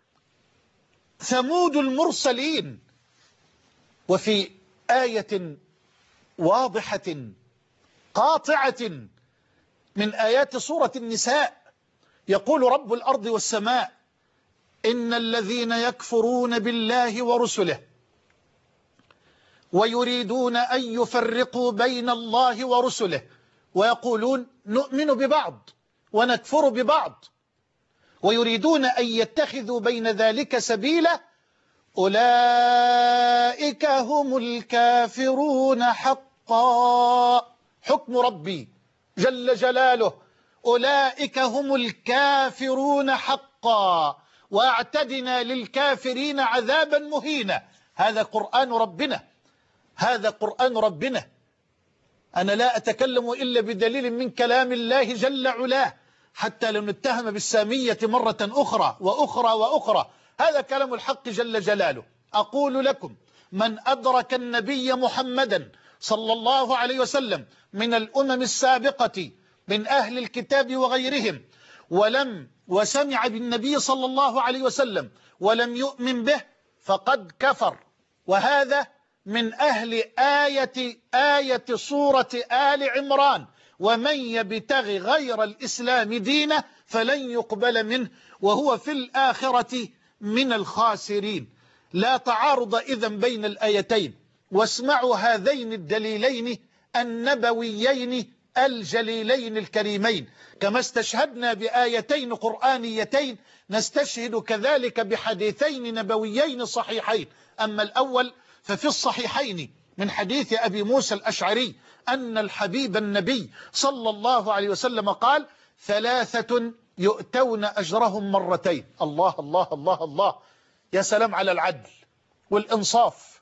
ثمود المرسلين. وفي آية واضحة قاطعة من آيات سورة النساء يقول رب الأرض والسماء: إن الذين يكفرون بالله ورسله ويريدون أن يفرقوا بين الله ورسله ويقولون نؤمن ببعض ونكفر ببعض ويريدون أن يتخذوا بين ذلك سبيلا أولئك هم الكافرون حقا. حكم ربي جل جلاله: أولئك هم الكافرون حقا واعتدنا للكافرين عذابا مهينا. هذا قرآن ربنا، هذا قرآن ربنا. أنا لا أتكلم إلا بدليل من كلام الله جل علاه حتى لو نتهم بالسامية مرة أخرى وأخرى وأخرى. هذا كلام الحق جل جلاله. أقول لكم: من أدرك النبي محمدا صلى الله عليه وسلم من الأمم السابقة من أهل الكتاب وغيرهم ولم وسمع بالنبي صلى الله عليه وسلم ولم يؤمن به فقد كفر. وهذا من أهل آية آية سورة آل عمران: ومن يبتغي غير الإسلام دينه فلن يقبل منه وهو في الآخرة من الخاسرين. لا تعارض إذن بين الآيتين. واسمعوا هذين الدليلين النبويين الجليلين الكريمين. كما استشهدنا بآيتين قرآنيتين نستشهد كذلك بحديثين نبويين صحيحين. أما الأول ففي الصحيحين من حديث أبي موسى الأشعري أن الحبيب النبي صلى الله عليه وسلم قال: ثلاثة يؤتون أجرهم مرتين. الله الله الله الله، يا سلام على العدل والإنصاف.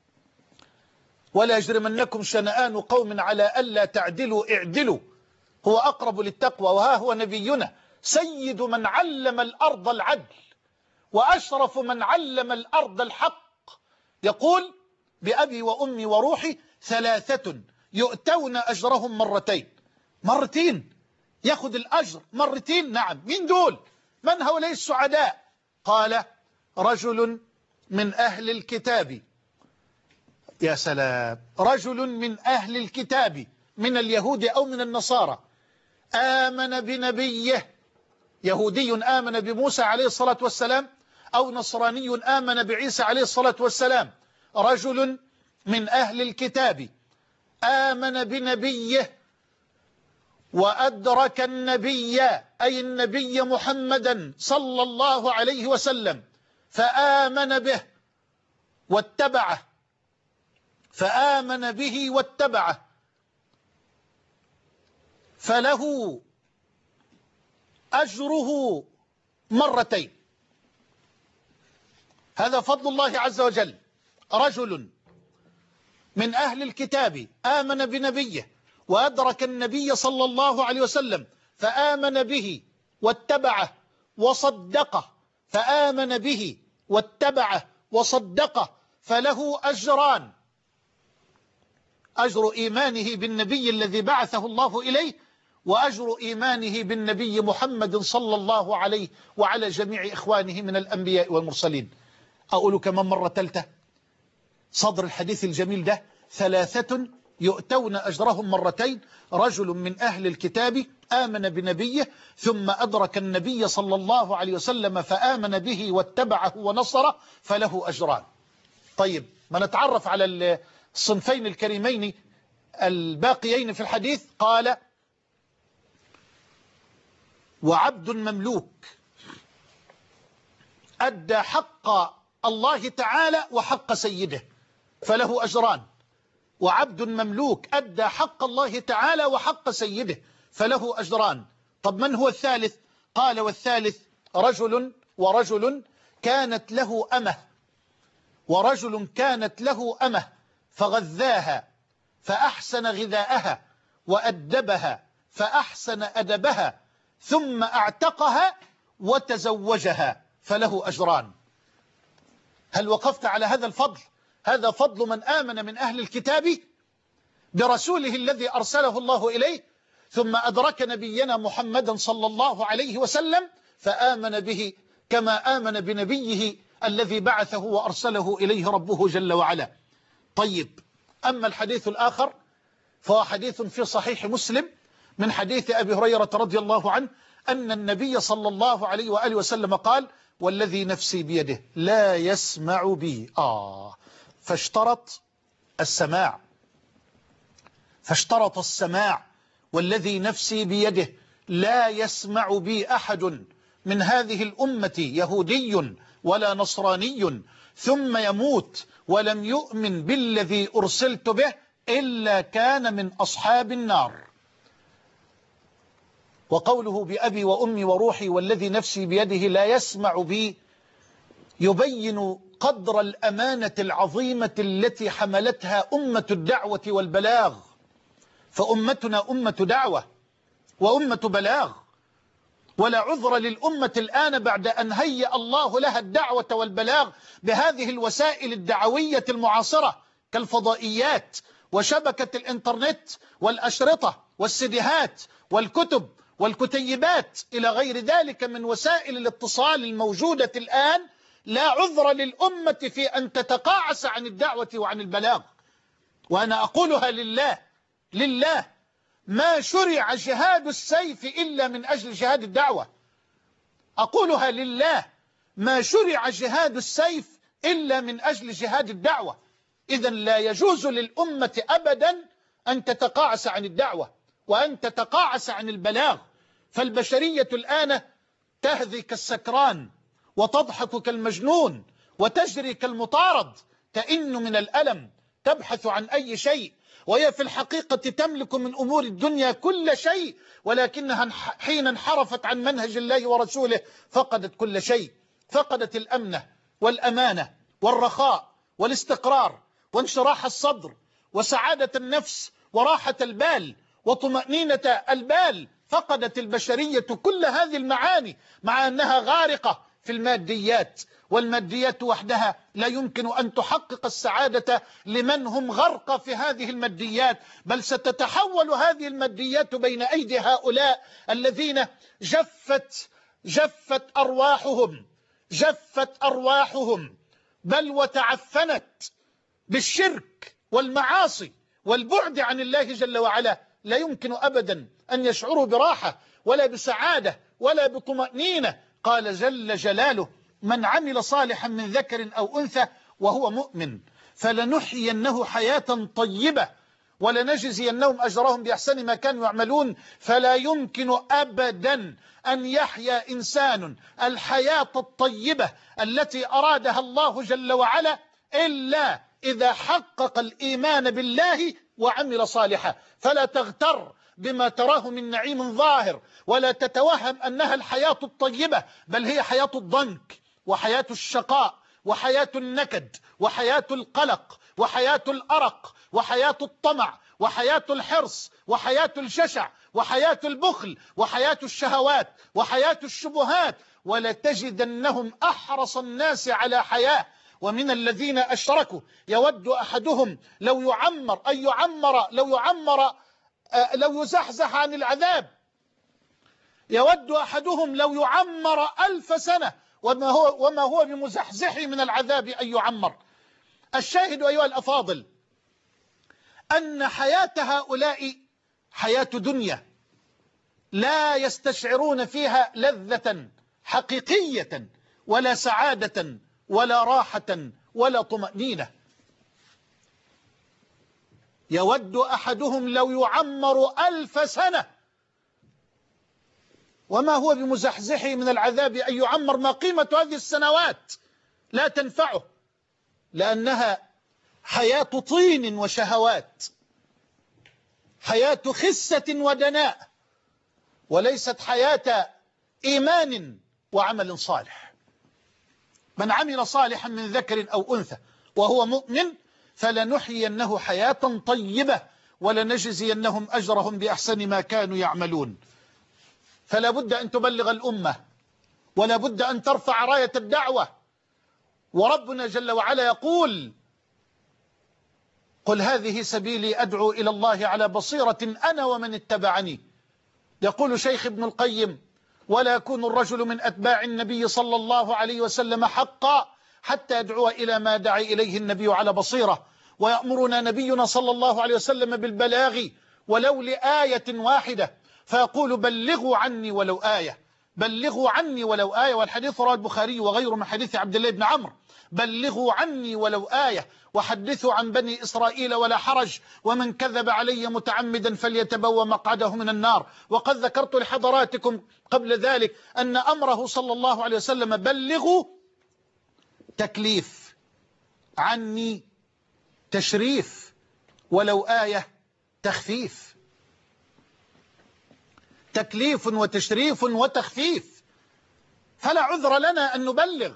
ولا يجرمنكم شنآن قوم على ألا تعدلوا اعدلوا هو أقرب للتقوى. وها هو نبينا سيد من علم الأرض العدل وأشرف من علم الأرض الحق يقول بأبي وأمي وروحي: ثلاثة يؤتون أجرهم مرتين. مرتين يأخذ الأجر مرتين. نعم، من دول؟ من هؤلاء السعداء؟ قال: رجل من أهل الكتاب. يا سلام، رجل من أهل الكتاب من اليهود أو من النصارى آمن بنبيه. يهودي آمن بموسى عليه الصلاة والسلام أو نصراني آمن بعيسى عليه الصلاة والسلام. رجل من أهل الكتاب آمن بنبيه وأدرك النبي أي النبي محمدا صلى الله عليه وسلم فآمن به واتبعه فآمن به واتبعه فله أجره مرتين. هذا فضل الله عز وجل. رجل من أهل الكتاب آمن بنبيه وأدرك النبي صلى الله عليه وسلم فآمن به واتبعه وصدقه فآمن به واتبعه وصدقه فله أجران: أجر إيمانه بالنبي الذي بعثه الله إليه، وأجر إيمانه بالنبي محمد صلى الله عليه وعلى جميع إخوانه من الأنبياء والمرسلين. أقول كمان مرة ثالثة صدر الحديث الجميل ده: ثلاثة يؤتون أجرهم مرتين: رجل من أهل الكتاب آمن بنبيه ثم أدرك النبي صلى الله عليه وسلم فآمن به واتبعه ونصره فله أجران. طيب، ما نتعرف على الصنفين الكريمين الباقيين في الحديث. قال: وعبد مملوك أدى حق الله تعالى وحق سيده فله أجران. وعبد مملوك أدى حق الله تعالى وحق سيده فله أجران. طب من هو الثالث؟ قال: والثالث رجل ورجل كانت له أمه ورجل كانت له أمه فغذاها فأحسن غذاءها وأدبها فأحسن أدبها ثم أعتقها وتزوجها فله أجران. هل وقفت على هذا الفضل؟ هذا فضل من آمن من أهل الكتاب برسوله الذي أرسله الله إليه ثم أدرك نبينا محمدا صلى الله عليه وسلم فآمن به كما آمن بنبيه الذي بعثه وأرسله إليه ربه جل وعلا. طيب، أما الحديث الآخر فهو حديث في صحيح مسلم من حديث أبي هريرة رضي الله عنه أن النبي صلى الله عليه وآله وسلم قال: والذي نفسي بيده لا يسمع بي. آه فاشترط السماع فاشترط السماع والذي نفسي بيده لا يسمع بي أحد من هذه الأمة يهودي ولا نصراني ثم يموت ولم يؤمن بالذي أرسلت به إلا كان من أصحاب النار. وقوله بأبي وأمي وروحي والذي نفسي بيده لا يسمع بي يبين قدر الأمانة العظيمة التي حملتها أمة الدعوة والبلاغ. فأمتنا أمة دعوة وأمة بلاغ، ولا عذر للأمة الآن بعد أن هيأ الله لها الدعوة والبلاغ بهذه الوسائل الدعوية المعاصرة كالفضائيات وشبكة الإنترنت والأشرطة والسيديهات والكتب والكتيبات إلى غير ذلك من وسائل الاتصال الموجودة الآن. لا عذر للأمة في أن تتقاعس عن الدعوة وعن البلاغ. وأنا أقولها لله لله ما شرع جهاد السيف إلا من أجل جهاد الدعوة. أقولها لله ما شرع جهاد السيف إلا من أجل جهاد الدعوة. إذن لا يجوز للأمة أبدا أن تتقاعس عن الدعوة وأن تتقاعس عن البلاغ. فالبشرية الآن تهذي كالسكران وتضحك كالمجنون وتجري كالمطارد، تئن من الألم، تبحث عن أي شيء، وهي في الحقيقة تملك من أمور الدنيا كل شيء، ولكنها حين انحرفت عن منهج الله ورسوله فقدت كل شيء. فقدت الأمن والأمانة والرخاء والاستقرار وانشراح الصدر وسعادة النفس وراحة البال وطمأنينة البال. فقدت البشرية كل هذه المعاني مع أنها غارقة في الماديات، والماديات وحدها لا يمكن أن تحقق السعادة لمن هم غرق في هذه الماديات، بل ستتحول هذه الماديات بين أيدي هؤلاء الذين جفت جفت أرواحهم جفت أرواحهم بل وتعفنت بالشرك والمعاصي والبعد عن الله جل وعلا. لا يمكن أبدا أن يشعروا براحة ولا بسعادة ولا بطمأنينة. قال جل جلاله: من عمل صالحا من ذكر أو أنثى وهو مؤمن فلنحيينه حياة طيبة ولنجزينهم أجرهم بأحسن ما كانوا يعملون. فلا يمكن أبدا أن يحيا إنسان الحياة الطيبة التي أرادها الله جل وعلا إلا إذا حقق الإيمان بالله وعمل صالحا. فلا تغتر بما تراه من نعيم ظاهر ولا تتوهم أنها الحياة الطيبة، بل هي حياة الضنك وحياة الشقاء وحياة النكد وحياة القلق وحياة الأرق وحياة الطمع وحياة الحرص وحياة الجشع وحياة البخل وحياة الشهوات وحياة الشبهات، ولتجدنهم أحرص الناس على حياة. ومن الذين أشركوا يود أحدهم لو يعمر أن يعمر لو يعمر لو يزحزح عن العذاب، يود أحدهم لو يعمر ألف سنة وما هو, وما هو بمزحزحه من العذاب أن يعمر. الشاهد أيها الأفاضل أن حياة هؤلاء حياة دنيا لا يستشعرون فيها لذة حقيقية ولا سعادة ولا راحة ولا طمأنينة. يود أحدهم لو يعمر ألف سنة وما هو بمزحزحه من العذاب أن يعمر. ما قيمة هذه السنوات؟ لا تنفعه، لأنها حياة طين وشهوات، حياة خسة ودناء، وليست حياة إيمان وعمل صالح. من عمل صالحا من ذكر أو أنثى وهو مؤمن فلنحيينه حياة طيبة ولنجزينهم أجرهم بأحسن ما كانوا يعملون. فلا بد أن تبلغ الأمة ولا بد أن ترفع راية الدعوة. وربنا جل وعلا يقول: قل هذه سبيلي أدعو إلى الله على بصيرة أنا ومن اتبعني. يقول شيخ ابن القيم: ولا يكون الرجل من أتباع النبي صلى الله عليه وسلم حقا حتى يدعو إلى ما دعا إليه النبي على بصيرة. ويأمرنا نبينا صلى الله عليه وسلم بالبلاغ ولو لآية واحدة، فيقول: بلغوا عني ولو آية، بلغوا عني ولو آية. والحديث رواه البخاري وغيره من حديث عبد الله بن عمرو: بلغوا عني ولو آية وحدثوا عن بني إسرائيل ولا حرج، ومن كذب علي متعمدا فليتبوأ مقعده من النار. وقد ذكرت لحضراتكم قبل ذلك أن أمره صلى الله عليه وسلم بلغوا تكليف، عني تشريف، ولو آية تخفيف. تكليف وتشريف وتخفيف، فلا عذر لنا أن نبلغ.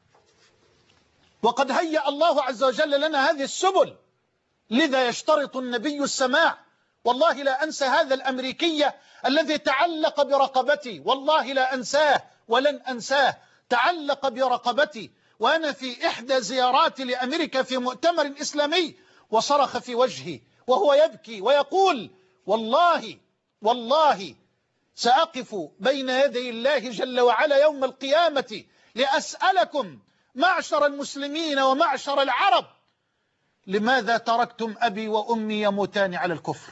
وقد هيأ الله عز وجل لنا هذه السبل، لذا يشترط النبي السماع. والله لا أنسى هذا الأمريكي الذي تعلق برقبتي، والله لا أنساه ولن أنساه. تعلق برقبتي وأنا في إحدى زياراتي لأمريكا في مؤتمر إسلامي، وصرخ في وجهي وهو يبكي ويقول: والله والله سأقف بين يدي الله جل وعلا يوم القيامة لأسألكم معشر المسلمين ومعشر العرب: لماذا تركتم أبي وأمي يموتان على الكفر؟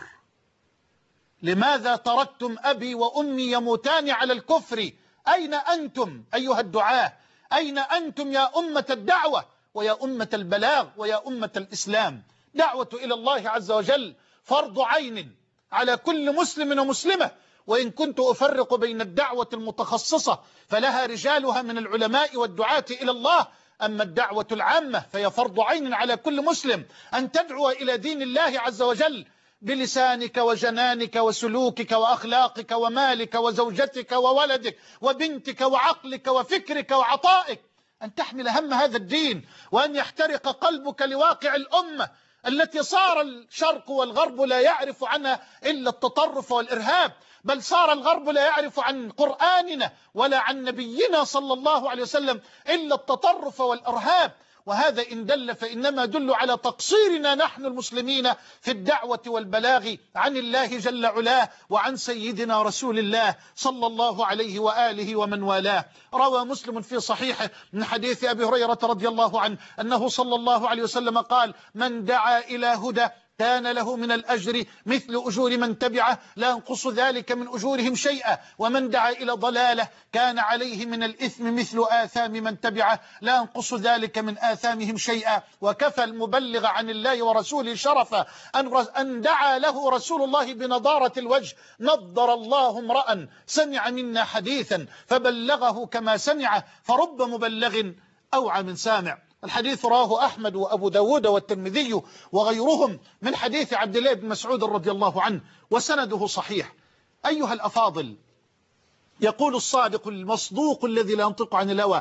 لماذا تركتم أبي وأمي يموتان على الكفر؟ أين أنتم أيها الدعاة؟ أين أنتم يا أمة الدعوة ويا أمة البلاغ ويا أمة الإسلام؟ دعوة إلى الله عز وجل فرض عين على كل مسلم ومسلمة. وإن كنت أفرق بين الدعوة المتخصصة فلها رجالها من العلماء والدعاة إلى الله، أما الدعوة العامة فهي فرض عين على كل مسلم أن تدعو إلى دين الله عز وجل بلسانك وجنانك وسلوكك وأخلاقك ومالك وزوجتك وولدك وبنتك وعقلك وفكرك وعطائك، أن تحمل هم هذا الدين، وأن يحترق قلبك لواقع الأمة التي صار الشرق والغرب لا يعرف عنها إلا التطرف والإرهاب، بل صار الغرب لا يعرف عن قرآننا ولا عن نبينا صلى الله عليه وسلم إلا التطرف والإرهاب. وهذا إن دل فإنما دل على تقصيرنا نحن المسلمين في الدعوة والبلاغ عن الله جل علاه وعن سيدنا رسول الله صلى الله عليه وآله ومن والاه. روى مسلم في صحيحه من حديث أبي هريرة رضي الله عنه أنه صلى الله عليه وسلم قال: من دعا إلى هدى كان له من الأجر مثل أجور من تبعه لا ينقص ذلك من أجورهم شيئا، ومن دعا إلى ضلالة كان عليه من الإثم مثل آثام من تبعه لا ينقص ذلك من آثامهم شيئا. وكفى المبلغ عن الله ورسوله شرفا أن دعا له رسول الله بنضارة الوجه: نضر الله امرأ سمع منا حديثا فبلغه كما سمعه، فرب مبلغ أوعى من سامع. الحديث رواه أحمد وأبو داود والترمذي وغيرهم من حديث عبد الله بن مسعود رضي الله عنه، وسنده صحيح. أيها الأفاضل، يقول الصادق المصدوق الذي لا ينطق عن الهوى: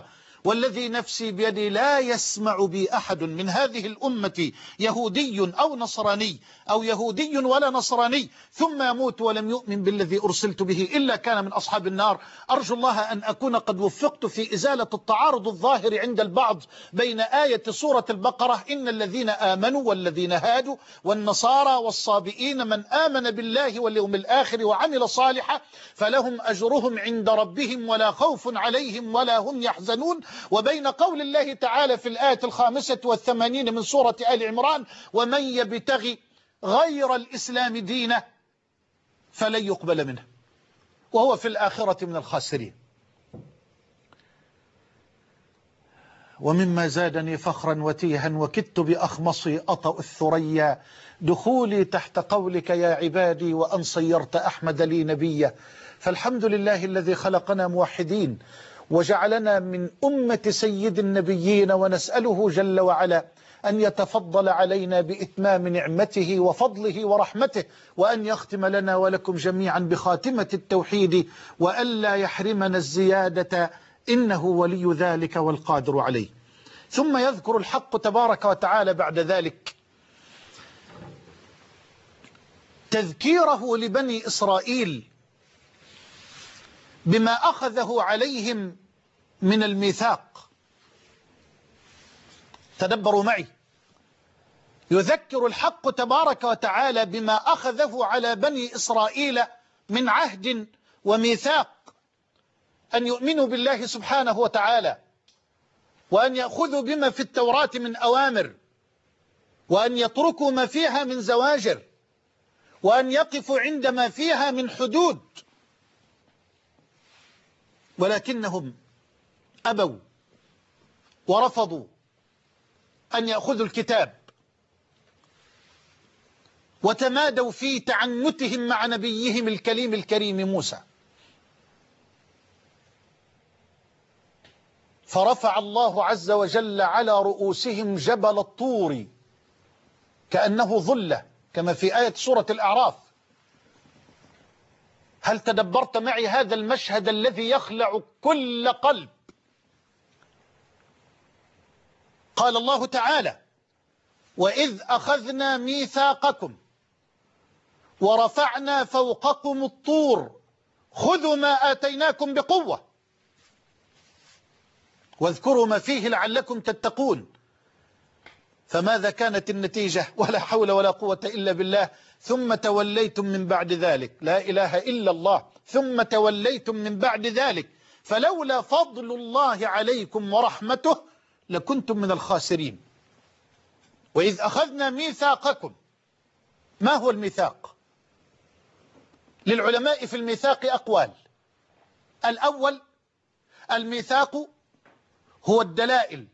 والذي نفسي بيدي لا يسمع بي أحد من هذه الأمة يهودي أو نصراني أو يهودي ولا نصراني ثم يموت ولم يؤمن بالذي أرسلت به إلا كان من أصحاب النار. أرجو الله أن أكون قد وفقت في إزالة التعارض الظاهر عند البعض بين آية سورة البقرة إن الذين آمنوا والذين هادوا والنصارى والصابئين من آمن بالله واليوم الآخر وعمل صالحا فلهم أجرهم عند ربهم ولا خوف عليهم ولا هم يحزنون، وبين قول الله تعالى في الآية الخامسة والثمانين من سورة آل عمران ومن يبتغي غير الإسلام دينه فلن يقبل منه وهو في الآخرة من الخاسرين. ومما زادني فخرا وتيها وكدت بأخمصي أطأ الثريا دخولي تحت قولك يا عبادي وأن صيرت أحمد لي نبيا. فالحمد لله الذي خلقنا موحدين وجعلنا من أمة سيد النبيين، ونسأله جل وعلا أن يتفضل علينا بإتمام نعمته وفضله ورحمته، وأن يختم لنا ولكم جميعا بخاتمة التوحيد، وألا يحرمنا الزيادة إنه ولي ذلك والقادر عليه. ثم يذكر الحق تبارك وتعالى بعد ذلك تذكيره لبني إسرائيل بما أخذه عليهم من الميثاق. تدبروا معي، يذكر الحق تبارك وتعالى بما أخذه على بني إسرائيل من عهد وميثاق أن يؤمنوا بالله سبحانه وتعالى، وأن يأخذوا بما في التوراة من أوامر، وأن يتركوا ما فيها من زواجر، وأن يقفوا عند ما فيها من حدود، ولكنهم أبوا ورفضوا أن يأخذوا الكتاب، وتمادوا في تعنتهم مع نبيهم الكليم الكريم موسى. فرفع الله عز وجل على رؤوسهم جبل الطور كأنه ظلة كما في آية سورة الأعراف. هل تدبرت معي هذا المشهد الذي يخلع كل قلب؟ قال الله تعالى وإذ أخذنا ميثاقكم ورفعنا فوقكم الطور خذوا ما آتيناكم بقوة واذكروا ما فيه لعلكم تتقون. فماذا كانت النتيجة؟ ولا حول ولا قوة إلا بالله. ثم توليتم من بعد ذلك، لا إله إلا الله، ثم توليتم من بعد ذلك فلولا فضل الله عليكم ورحمته لكنتم من الخاسرين. وإذ أخذنا ميثاقكم، ما هو الميثاق؟ للعلماء في الميثاق أقوال. الأول، الميثاق هو الدلائل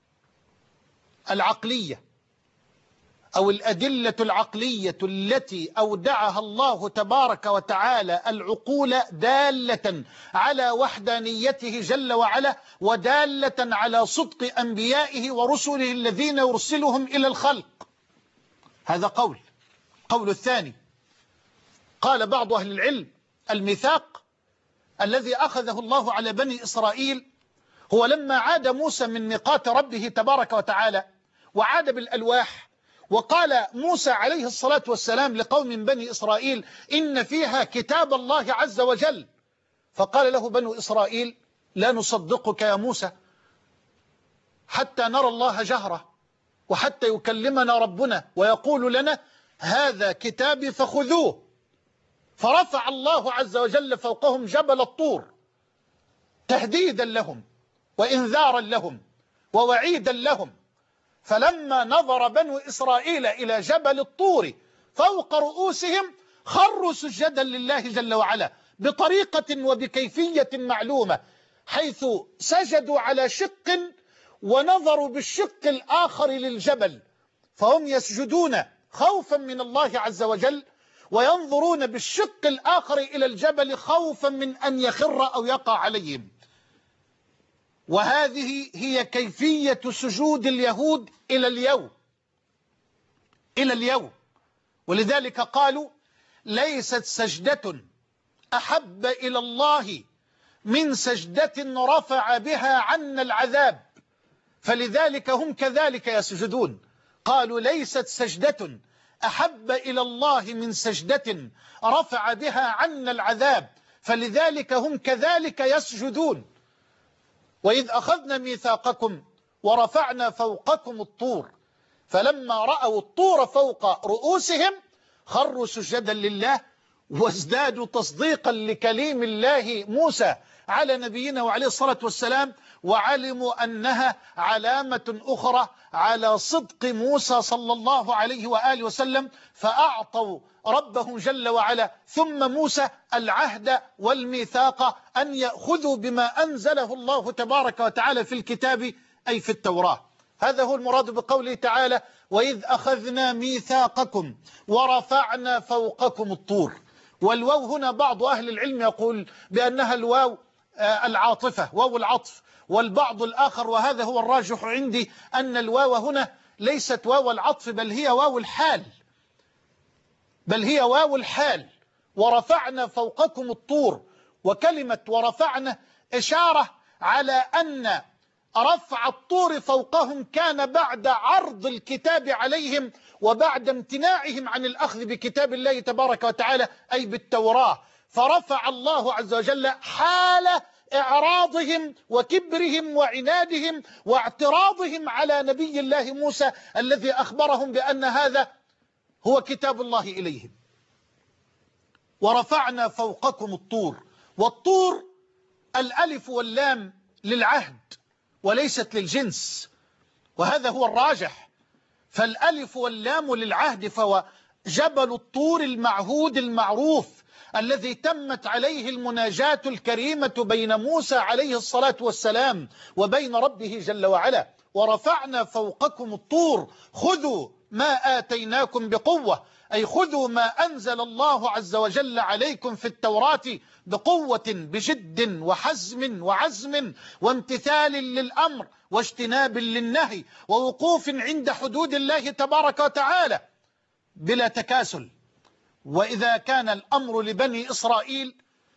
العقلية أو الأدلة العقلية التي أودعها الله تبارك وتعالى العقول دالة على وحدانيته جل وعلا، ودالة على صدق أنبيائه ورسله الذين يرسلهم إلى الخلق. هذا قول. قول الثاني، قال بعض أهل العلم الميثاق الذي أخذه الله على بني إسرائيل هو لما عاد موسى من ميقات ربه تبارك وتعالى وعاد بالألواح، وقال موسى عليه الصلاة والسلام لقوم بني إسرائيل إن فيها كتاب الله عز وجل، فقال له بنو إسرائيل لا نصدقك يا موسى حتى نرى الله جهرة وحتى يكلمنا ربنا ويقول لنا هذا كتابي فخذوه. فرفع الله عز وجل فوقهم جبل الطور تهديدا لهم وإنذارا لهم ووعيدا لهم. فلما نظر بنو إسرائيل إلى جبل الطور فوق رؤوسهم خروا سجدا لله جل وعلا بطريقة وبكيفية معلومة، حيث سجدوا على شق ونظروا بالشق الآخر للجبل، فهم يسجدون خوفا من الله عز وجل وينظرون بالشق الآخر إلى الجبل خوفا من أن يخر أو يقع عليهم. وهذه هي كيفية سجود اليهود إلى اليوم إلى اليوم ولذلك قالوا ليست سجدة أحب إلى الله من سجدة رفع بها عنا العذاب فلذلك هم كذلك يسجدون. قالوا ليست سجدة أحب إلى الله من سجدة رفع بها عنا العذاب فلذلك هم كذلك يسجدون. وإذ أخذنا ميثاقكم ورفعنا فوقكم الطور فلما رأوا الطور فوق رؤوسهم خروا سجدا لله وازدادوا تصديقا لكليم الله موسى على نبينا وعليه الصلاة والسلام، وعلموا أنها علامة أخرى على صدق موسى صلى الله عليه وآله وسلم، فأعطوا ربهم جل وعلا ثم موسى العهد والميثاق أن يأخذوا بما أنزله الله تبارك وتعالى في الكتاب أي في التوراة. هذا هو المراد بقوله تعالى وإذ أخذنا ميثاقكم ورفعنا فوقكم الطور. والواو هنا بعض أهل العلم يقول بأنها الواو العاطفة، واو العطف، والبعض الآخر وهذا هو الراجح عندي أن الواو هنا ليست واو العطف بل هي واو الحال، بل هي واو الحال. ورفعنا فوقكم الطور، وكلمة ورفعنا إشارة على أن رفع الطور فوقهم كان بعد عرض الكتاب عليهم وبعد امتناعهم عن الأخذ بكتاب الله تبارك وتعالى أي بالتوراة، فرفع الله عز وجل حال إعراضهم وكبرهم وعنادهم واعتراضهم على نبي الله موسى الذي أخبرهم بأن هذا هو كتاب الله إليهم. ورفعنا فوقكم الطور، والطور الألف واللام للعهد وليست للجنس، وهذا هو الراجح، فالألف واللام للعهد، فهو جبل الطور المعهود المعروف الذي تمت عليه المناجاة الكريمة بين موسى عليه الصلاة والسلام وبين ربه جل وعلا. ورفعنا فوقكم الطور خذوا ما آتيناكم بقوة، أي خذوا ما أنزل الله عز وجل عليكم في التوراة بقوة بجد وحزم وعزم وامتثال للأمر واجتناب للنهي ووقوف عند حدود الله تبارك وتعالى بلا تكاسل. وإذا كان الأمر لبني إسرائيل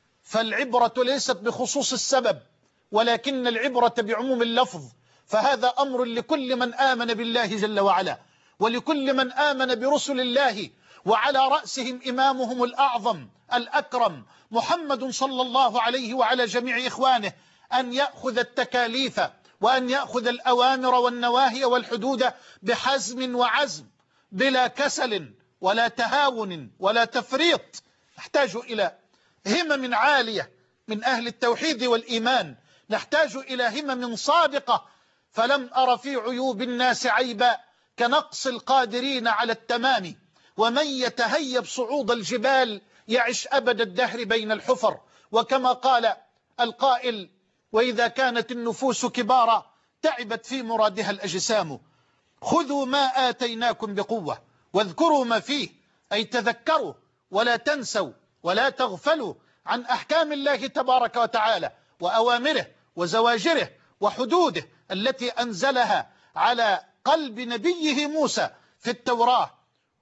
فالعبرة ليست بخصوص السبب ولكن العبرة بعموم اللفظ، فهذا أمر لكل من آمن بالله جل وعلا ولكل من آمن برسل الله، وعلى رأسهم إمامهم الأعظم الأكرم محمد صلى الله عليه وعلى جميع إخوانه، أن يأخذ التكاليف وأن يأخذ الأوامر والنواهي والحدود بحزم وعزم بلا كسل ولا تهاون ولا تفريط. نحتاج إلى همم عالية من أهل التوحيد والإيمان، نحتاج إلى همم صادقة، فلم أر في عيوب الناس عيبا كنقص القادرين على التمام، ومن يتهيب صعود الجبال يعش أبد الدهر بين الحفر. وكما قال القائل وإذا كانت النفوس كبارا تعبت في مرادها الأجسام، خذوا ما آتيناكم بقوة واذكروا ما فيه، أي تذكروا ولا تنسوا ولا تغفلوا عن أحكام الله تبارك وتعالى وأوامره وزواجره وحدوده التي أنزلها على قلب نبيه موسى في التوراة.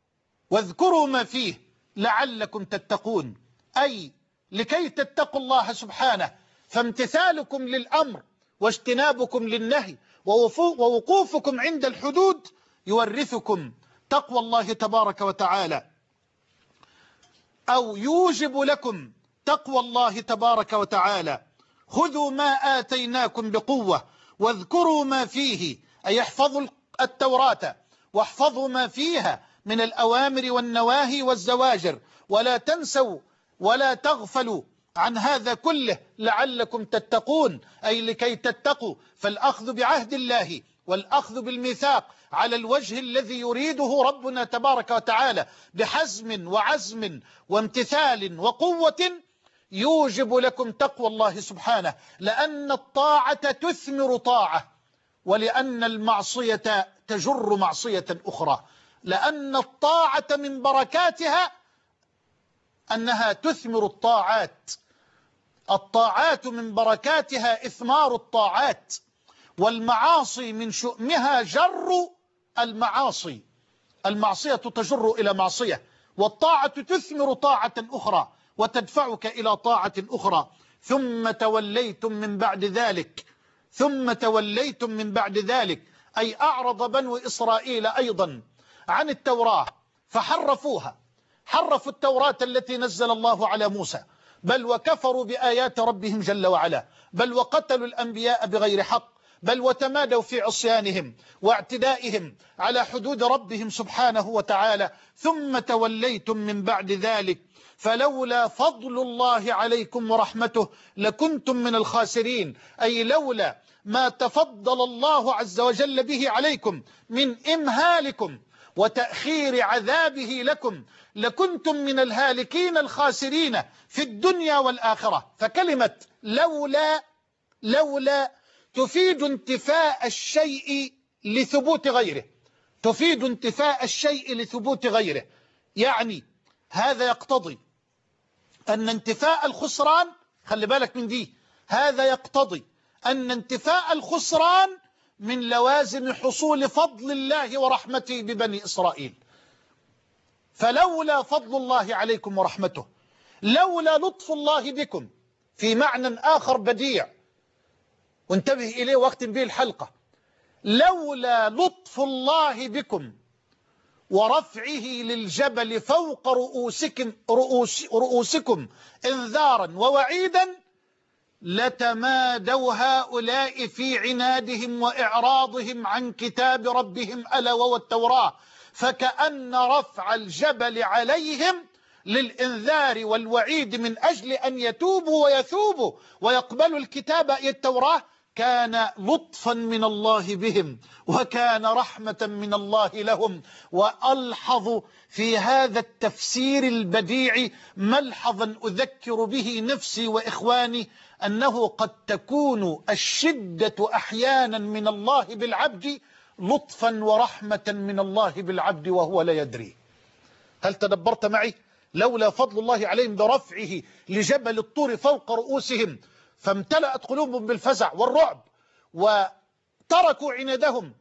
واذكروا ما فيه لعلكم تتقون، أي لكي تتقوا الله سبحانه، فامتثالكم للأمر واجتنابكم للنهي ووقوفكم عند الحدود يورثكم تقوى الله تبارك وتعالى، أو يوجب لكم تقوى الله تبارك وتعالى. خذوا ما آتيناكم بقوة واذكروا ما فيه، أي احفظوا التوراة واحفظوا ما فيها من الأوامر والنواهي والزواجر، ولا تنسوا ولا تغفلوا عن هذا كله لعلكم تتقون، أي لكي تتقوا. فالأخذ بعهد الله والأخذ بالميثاق على الوجه الذي يريده ربنا تبارك وتعالى بحزم وعزم وامتثال وقوة يوجب لكم تقوى الله سبحانه، لأن الطاعة تثمر طاعة، ولأن المعصية تجر معصية أخرى، لأن الطاعة من بركاتها أنها تثمر الطاعات، الطاعات من بركاتها إثمار الطاعات، والمعاصي من شؤمها جر المعاصي، المعصية تجر إلى معصية، والطاعة تثمر طاعة أخرى وتدفعك إلى طاعة أخرى. ثم توليتم من بعد ذلك ثم توليتم من بعد ذلك أي أعرض بنو إسرائيل أيضا عن التوراة فحرفوها، حرفوا التوراة التي نزل الله على موسى، بل وكفروا بآيات ربهم جل وعلا، بل وقتلوا الأنبياء بغير حق، بل وتمادوا في عصيانهم واعتدائهم على حدود ربهم سبحانه وتعالى. ثم توليتم من بعد ذلك فلولا فضل الله عليكم ورحمته لكنتم من الخاسرين، أي لولا ما تفضل الله عز وجل به عليكم من إمهالكم وتأخير عذابه لكم لكنتم من الهالكين الخاسرين في الدنيا والآخرة. فكلمة لولا لولا تفيد انتفاء الشيء لثبوت غيره، تفيد انتفاء الشيء لثبوت غيره، يعني هذا يقتضي أن انتفاء الخسران، خلي بالك من دي، هذا يقتضي أن انتفاء الخسران من لوازم حصول فضل الله ورحمته ببني إسرائيل. فلولا فضل الله عليكم ورحمته، لولا لطف الله بكم، في معنى آخر بديع وانتبه إليه واختم به الحلقة، لولا لطف الله بكم ورفعه للجبل فوق رؤوسكم, رؤوس رؤوسكم انذارا ووعيدا لتمادوا هؤلاء في عنادهم وإعراضهم عن كتاب ربهم ألا وهو التوراة، فكأن رفع الجبل عليهم للإنذار والوعيد من أجل أن يتوبوا ويثوبوا ويقبلوا الكتاب أي التوراة كان لطفا من الله بهم وكان رحمة من الله لهم. وألحظ في هذا التفسير البديع ملحظا أذكر به نفسي وإخواني أنه قد تكون الشدة أحيانا من الله بالعبد لطفا ورحمة من الله بالعبد وهو لا يدري. هل تدبرت معي؟ لولا فضل الله عليهم برفعه لجبل الطور فوق رؤوسهم فامتلأت قلوبهم بالفزع والرعب وتركوا عنادهم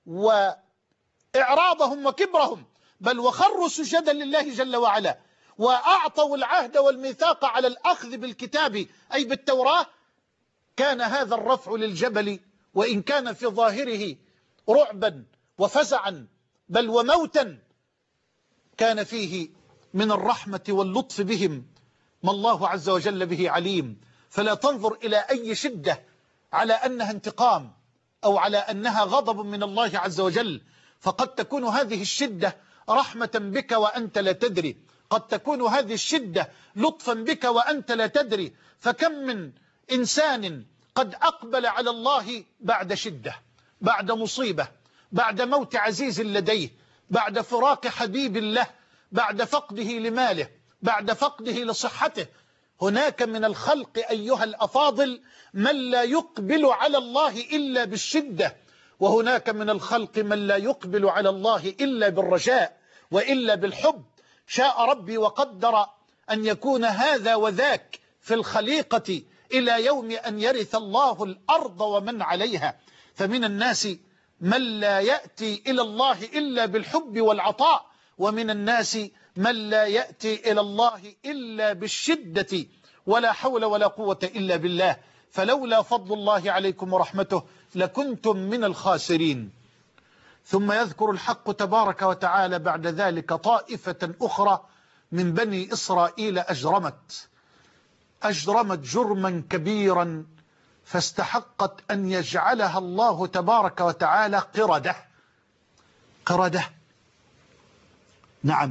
وإعراضهم وكبرهم، بل وخروا سجدا لله جل وعلا وأعطوا العهد والميثاق على الأخذ بالكتاب أي بالتوراة. كان هذا الرفع للجبل وإن كان في ظاهره رعبا وفزعا بل وموتا كان فيه من الرحمة واللطف بهم ما الله عز وجل به عليم. فلا تنظر إلى أي شدة على أنها انتقام أو على أنها غضب من الله عز وجل، فقد تكون هذه الشدة رحمة بك وأنت لا تدري، قد تكون هذه الشدة لطفا بك وأنت لا تدري. فكم من إنسان قد أقبل على الله بعد شدة، بعد مصيبة، بعد موت عزيز لديه، بعد فراق حبيب له، بعد فقده لماله، بعد فقده لصحته. هناك من الخلق أيها الأفاضل من لا يقبل على الله إلا بالشدة، وهناك من الخلق من لا يقبل على الله إلا بالرجاء وإلا بالحب. شاء ربي وقدر أن يكون هذا وذاك في الخليقة إلى يوم أن يرث الله الأرض ومن عليها. فمن الناس من لا يأتي إلى الله إلا بالحب والعطاء، ومن الناس من لا يأتي إلى الله إلا بالشدة، ولا حول ولا قوة إلا بالله. فلولا فضل الله عليكم ورحمته لكنتم من الخاسرين. ثم يذكر الحق تبارك وتعالى بعد ذلك طائفة أخرى من بني إسرائيل أجرمت أجرمت جرما كبيرا فاستحقت أن يجعلها الله تبارك وتعالى قردة. قردة، نعم،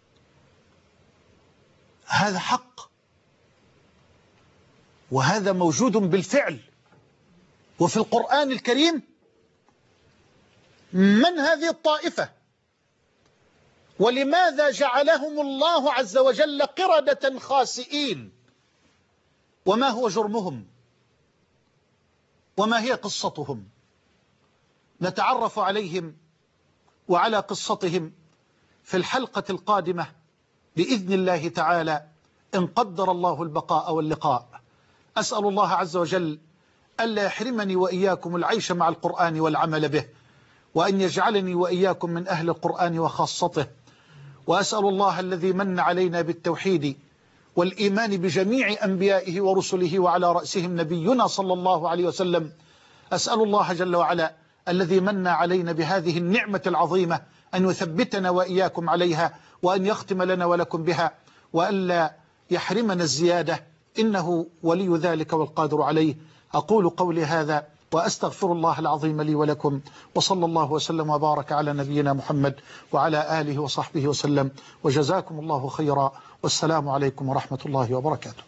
هذا حق وهذا موجود بالفعل وفي القرآن الكريم. من هذه الطائفة ولماذا جعلهم الله عز وجل قردة خاسئين؟ وما هو جرمهم وما هي قصتهم؟ نتعرف عليهم وعلى قصتهم في الحلقة القادمة بإذن الله تعالى إن قدر الله البقاء واللقاء. أسأل الله عز وجل ألا يحرمني وإياكم العيش مع القرآن والعمل به، وأن يجعلني وإياكم من أهل القرآن وخاصته. وأسأل الله الذي من علينا بالتوحيد والإيمان بجميع أنبيائه ورسله وعلى رأسهم نبينا صلى الله عليه وسلم. أسأل الله جل وعلا الذي من علينا بهذه النعمة العظيمة أن يثبتنا وإياكم عليها، وأن يختم لنا ولكم بها، وألا يحرمنا الزيادة، إنه ولي ذلك والقادر عليه. أقول قولي هذا وأستغفر الله العظيم لي ولكم، وصلى الله وسلم وبارك على نبينا محمد وعلى آله وصحبه وسلم، وجزاكم الله خيرا، والسلام عليكم ورحمة الله وبركاته.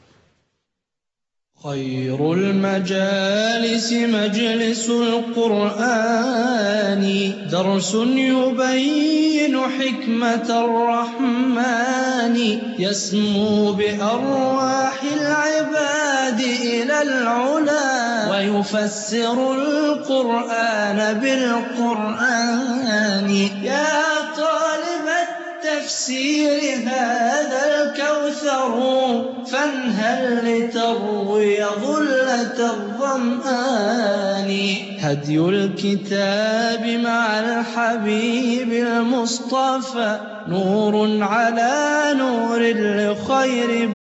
خير المجالس مجلس القرآن، درس يبين حكمة الرحمن، يسمو بأرواح العباد إلى العلا، ويفسر القرآن بالقرآن. يا طالب التفسير هذا الكوثر، فانهل لتروي ظلة الظمآن. هدي الكتاب مع الحبيب المصطفى، نور على نور لخير